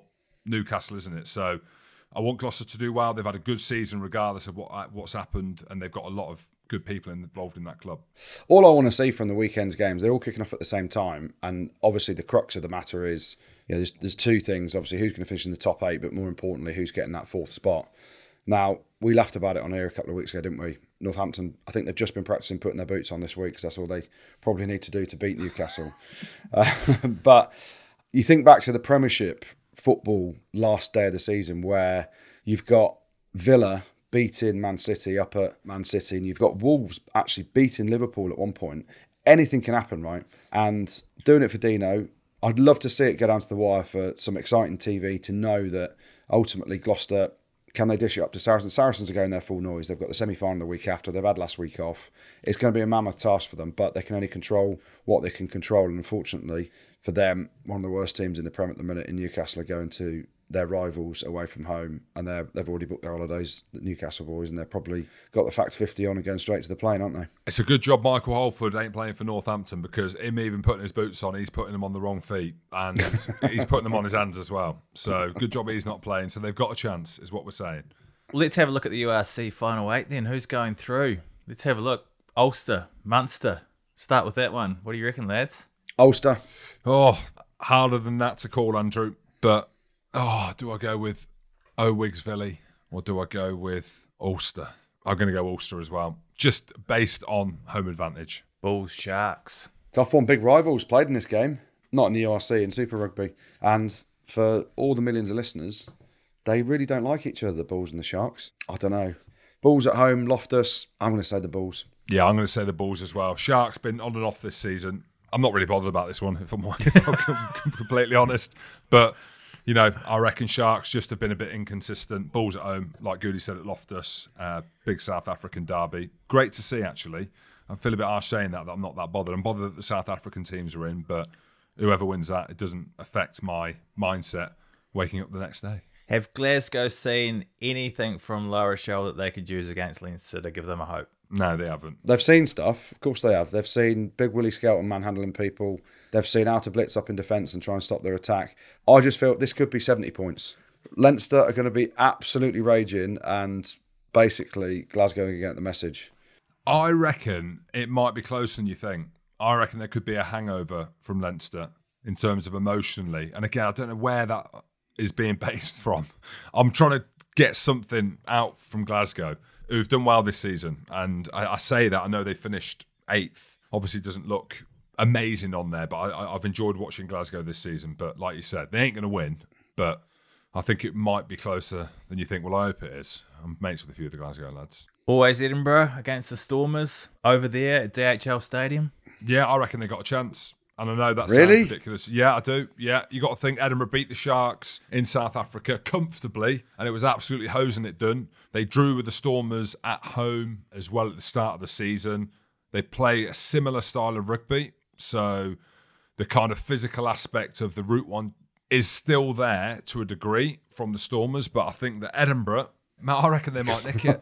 Newcastle, isn't it? So I want Gloucester to do well. They've had a good season regardless of what what's happened, and they've got a lot of good people involved in that club. All I want to see from the weekend's games, they're all kicking off at the same time, and obviously the crux of the matter is, you know, there's, there's two things. Obviously, who's going to finish in the top eight, but more importantly, who's getting that fourth spot. Now, we laughed about it on here a couple of weeks ago, didn't we? Northampton, I think they've just been practicing putting their boots on this week because that's all they probably need to do to beat Newcastle. uh, but you think back to the Premiership football last day of the season where you've got Villa beating Man City up at Man City, and you've got Wolves actually beating Liverpool at one point. Anything can happen, right? And doing it for Dino, I'd love to see it go down to the wire for some exciting T V to know that ultimately Gloucester, can they dish it up to Saracens? Saracens are going their full noise. They've got the semi-final the week after. They've had last week off. It's going to be a mammoth task for them, but they can only control what they can control. And unfortunately for them, one of the worst teams in the Prem at the minute in Newcastle are going to their rivals away from home, and they're, they've already booked their holidays, the Newcastle boys, and they've probably got the fact fifty on and going straight to the plane, aren't they? It's a good job Michael Holford ain't playing for Northampton, because him even putting his boots on, he's putting them on the wrong feet, and he's putting them on his hands as well. So good job he's not playing. So they've got a chance, is what we're saying. Let's have a look at the U R C final eight then. Who's going through? Let's have a look. Ulster, Munster. Start with that one. What do you reckon, lads? Ulster. Oh, harder than that to call, Andrew. But, oh, do I go with Owigsville or do I go with Ulster? I'm going to go Ulster as well, just based on home advantage. Bulls, Sharks. Tough one. Big rivals played in this game. Not in the U R C, in Super Rugby. And for all the millions of listeners, they really don't like each other, the Bulls and the Sharks. I don't know. Bulls at home, Loftus. I'm going to say the Bulls. Yeah, I'm going to say the Bulls as well. Sharks been on and off this season. I'm not really bothered about this one, if I'm, if I'm completely honest. But, you know, I reckon Sharks just have been a bit inconsistent. Bulls at home, like Goody said at Loftus. Uh, big South African derby. Great to see, actually. I feel a bit harsh saying that, that I'm not that bothered. I'm bothered that the South African teams are in, but whoever wins that, it doesn't affect my mindset waking up the next day. Have Glasgow seen anything from La Rochelle that they could use against Leinster to give them a hope? No, they haven't. They've seen stuff. Of course they have. They've seen Big Willie Skelton manhandling people. They've seen how to blitz up in defence and try and stop their attack. I just feel this could be seventy points. Leinster are going to be absolutely raging, and basically Glasgow are going to get the message. I reckon it might be closer than you think. I reckon there could be a hangover from Leinster in terms of emotionally. And again, I don't know where that is being based from. I'm trying to get something out from Glasgow, who've done well this season. And I, I say that, I know they finished eighth. Obviously, it doesn't look amazing on there, but I, I've enjoyed watching Glasgow this season. But like you said, they ain't going to win. But I think it might be closer than you think. Well, I hope it is. I'm mates with a few of the Glasgow lads. Always Edinburgh against the Stormers over there at D H L Stadium. Yeah, I reckon they got a chance. And I know that really? sounds ridiculous. Yeah, I do. Yeah, you got to think Edinburgh beat the Sharks in South Africa comfortably, and it was absolutely hosing it done. They drew with the Stormers at home as well at the start of the season. They play a similar style of rugby, so the kind of physical aspect of the Route One is still there to a degree from the Stormers, but I think that Edinburgh, Matt, I reckon they might nick it.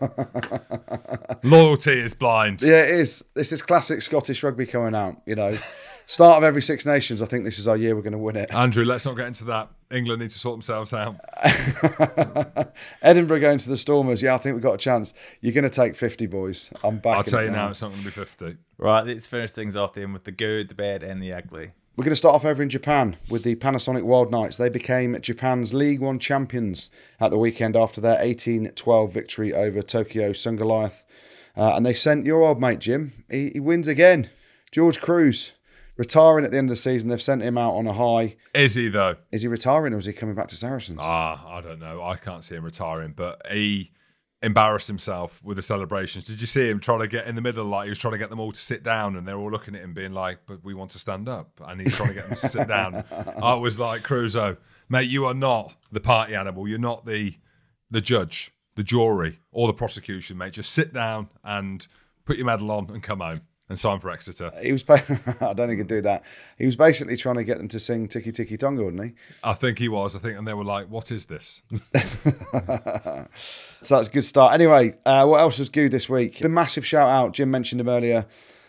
Loyalty is blind. Yeah, it is. This is classic Scottish rugby coming out, you know. Start of every Six Nations, I think this is our year we're going to win it. Andrew, let's not get into that. England need to sort themselves out. Edinburgh going to the Stormers. Yeah, I think we've got a chance. You're going to take fifty, boys. I'm back. I'll tell you now, it's not going to be fifty. Right, let's finish things off then with the good, the bad, and the ugly. We're going to start off over in Japan with the Panasonic Wild Knights. They became Japan's League One champions at the weekend after their eighteen twelve victory over Tokyo Sungoliath. Uh, and they sent your old mate, Jim. He, he wins again. George Cruz. Retiring at the end of the season. They've sent him out on a high. Is he, though? Is he retiring or is he coming back to Saracens? Ah, I don't know. I can't see him retiring, but he embarrassed himself with the celebrations. Did you see him trying to get in the middle? Like he was trying to get them all to sit down, and they're all looking at him being like, but we want to stand up. And he's trying to get them to sit down. I was like, Crusoe, mate, you are not the party animal. You're not the the judge, the jury, or the prosecution, mate. Just sit down and put your medal on and come home. And sign for Exeter. He was. I don't think he'd do that. He was basically trying to get them to sing Tiki Tiki Tonga, wasn't he? I think he was. I think, and they were like, "What is this?" So that's a good start. Anyway, uh, what else was good this week? A massive shout out. Jim mentioned him earlier.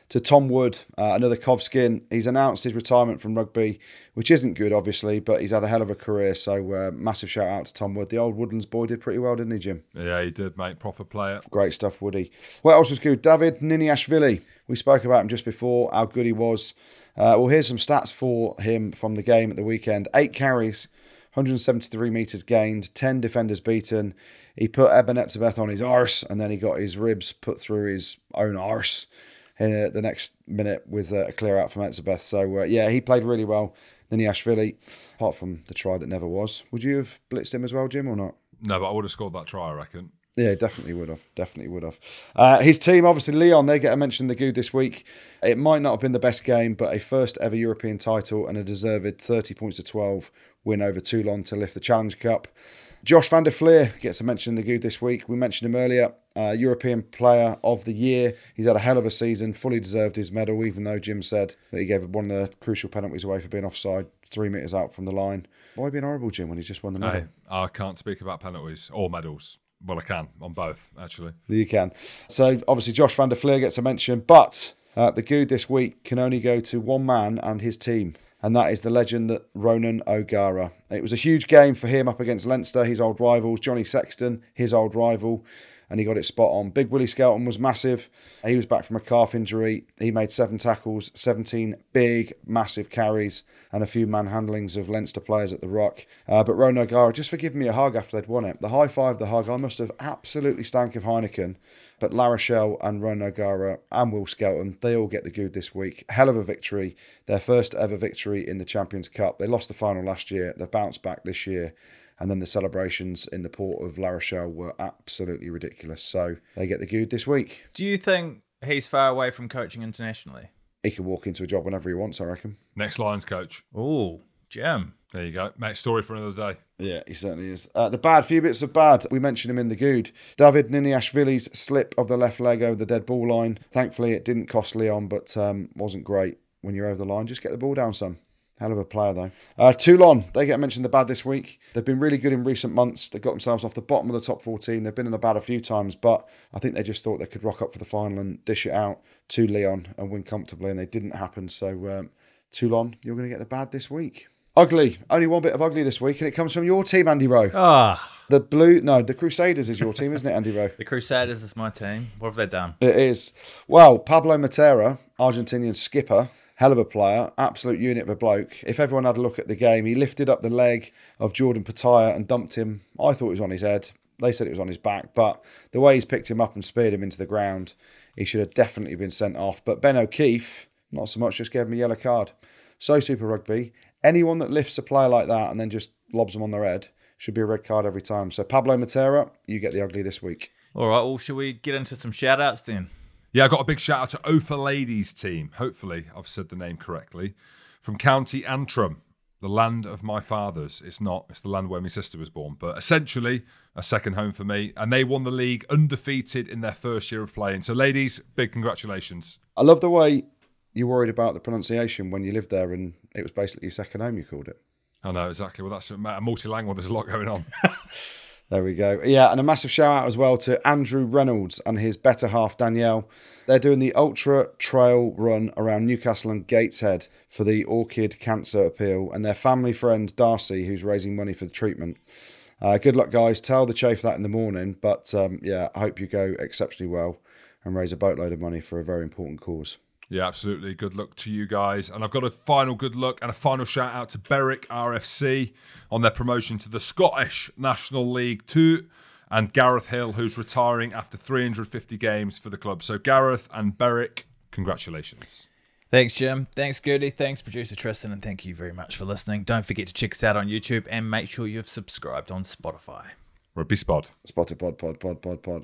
to Tom Wood, uh, another Kovskin. He's announced his retirement from rugby, which isn't good, obviously, but he's had a hell of a career. So uh, massive shout out to Tom Wood. The old Woodlands boy did pretty well, didn't he, Jim? Yeah, he did, mate. Proper player. Great stuff, Woody. What else was good? David Niniashvili. We spoke about him just before, how good he was. Uh, well, here's some stats for him from the game at the weekend. Eight carries, one hundred seventy-three metres gained, ten defenders beaten. He put Eben Etzebeth on his arse, and then he got his ribs put through his own arse uh, the next minute with uh, a clear out from Etzebeth. So, uh, yeah, he played really well. Niniashvili, apart from the try that never was. Would you have blitzed him as well, Jim, or not? No, but I would have scored that try, I reckon. Yeah, definitely would have. Definitely would have. Uh, his team, obviously, Leon, they get a mention in the Good this week. It might not have been the best game, but a first ever European title and a deserved thirty points to twelve win over Toulon to lift the Challenge Cup. Josh van der Fleer gets a mention in the Good this week. We mentioned him earlier. Uh, European Player of the Year. He's had a hell of a season, fully deserved his medal, even though Jim said that he gave one of the crucial penalties away for being offside, three metres out from the line. Why being horrible, Jim, when he's just won the medal? I, I can't speak about penalties or medals. Well, I can on both, actually. You can. So, obviously, Josh van der Fleer gets a mention, but uh, the Good this week can only go to one man and his team, and that is the legend Ronan O'Gara. It was a huge game for him up against Leinster, his old rivals. Johnny Sexton, his old rival, and he got it spot on. Big Willie Skelton was massive. He was back from a calf injury. He made seven tackles, seventeen big, massive carries, and a few manhandlings of Leinster players at the Rock. Uh, but Ronan O'Gara just for giving me a hug after they'd won it. The high five, the hug, I must have absolutely stank of Heineken. But La Rochelle and Ronan O'Gara and Will Skelton, they all get the Good this week. Hell of a victory. Their first ever victory in the Champions Cup. They lost the final last year. They've bounced back this year. And then the celebrations in the port of La Rochelle were absolutely ridiculous. So they get the Good this week. Do you think he's far away from coaching internationally? He can walk into a job whenever he wants, I reckon. Next Lions coach. Oh, Jim. There you go. Mate, story for another day. Yeah, he certainly is. Uh, the bad, few bits of bad. We mentioned him in the Good. David Niniashvili's slip of the left leg over the dead ball line. Thankfully, it didn't cost Leon, but um, wasn't great when you're over the line. Just get the ball down, son. Hell of a player, though. Uh, Toulon, they get mentioned the bad this week. They've been really good in recent months. They got themselves off the bottom of the top fourteen. They've been in the bad a few times, but I think they just thought they could rock up for the final and dish it out to Leon and win comfortably, and they didn't happen. So, um, Toulon, you're going to get the bad this week. Ugly. Only one bit of ugly this week, and it comes from your team, Andy Rowe. Ah. The Blue... No, the Crusaders is your team, isn't it, Andy Rowe? The Crusaders is my team. What have they done? It is. Well, Pablo Matera, Argentinian skipper, hell of a player, absolute unit of a bloke. If everyone had a look at the game, he lifted up the leg of Jordan Pataya and dumped him. I thought it was on his head. They said it was on his back, but the way he's picked him up and speared him into the ground, he should have definitely been sent off. But Ben O'Keefe, not so much, just gave him a yellow card. So Super Rugby, anyone that lifts a player like that and then just lobs them on their head should be a red card every time. So Pablo Matera, you get the ugly this week. All right, well, should we get into some shout-outs then? Yeah, I got a big shout out to Ophir Ladies team. Hopefully, I've said the name correctly. From County Antrim, the land of my fathers. It's not, it's the land where my sister was born, but essentially a second home for me. And they won the league undefeated in their first year of playing. So, ladies, big congratulations. I love the way you're worried about the pronunciation when you lived there and it was basically your second home, you called it. I know, exactly. Well, that's a multilingual. There's a lot going on. There we go. Yeah, and a massive shout out as well to Andrew Reynolds and his better half, Danielle. They're doing the Ultra Trail Run around Newcastle and Gateshead for the Orchid Cancer Appeal, and their family friend, Darcy, who's raising money for the treatment. Uh, good luck, guys. Tell the chafe that in the morning, but um, yeah, I hope you go exceptionally well and raise a boatload of money for a very important cause. Yeah, absolutely. Good luck to you guys. And I've got a final good luck and a final shout out to Berwick R F C on their promotion to the Scottish National League two, and Gareth Hill, who's retiring after three hundred fifty games for the club. So Gareth and Berwick, congratulations. Thanks, Jim. Thanks, Gertie. Thanks, producer Tristan. And thank you very much for listening. Don't forget to check us out on YouTube and make sure you've subscribed on Spotify. Rugby Spot. Spotted pod, pod, pod, pod, pod.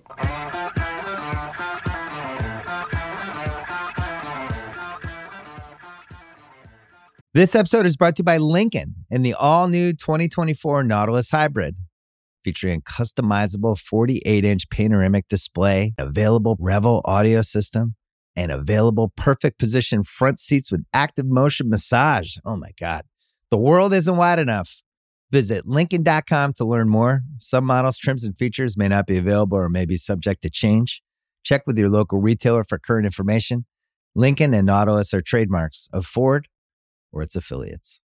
This episode is brought to you by Lincoln and the all-new twenty twenty-four Nautilus Hybrid, featuring a customizable forty-eight inch panoramic display, available Revel audio system, and available perfect position front seats with active motion massage. Oh my God. The world isn't wide enough. Visit Lincoln dot com to learn more. Some models, trims, and features may not be available or may be subject to change. Check with your local retailer for current information. Lincoln and Nautilus are trademarks of Ford or its affiliates.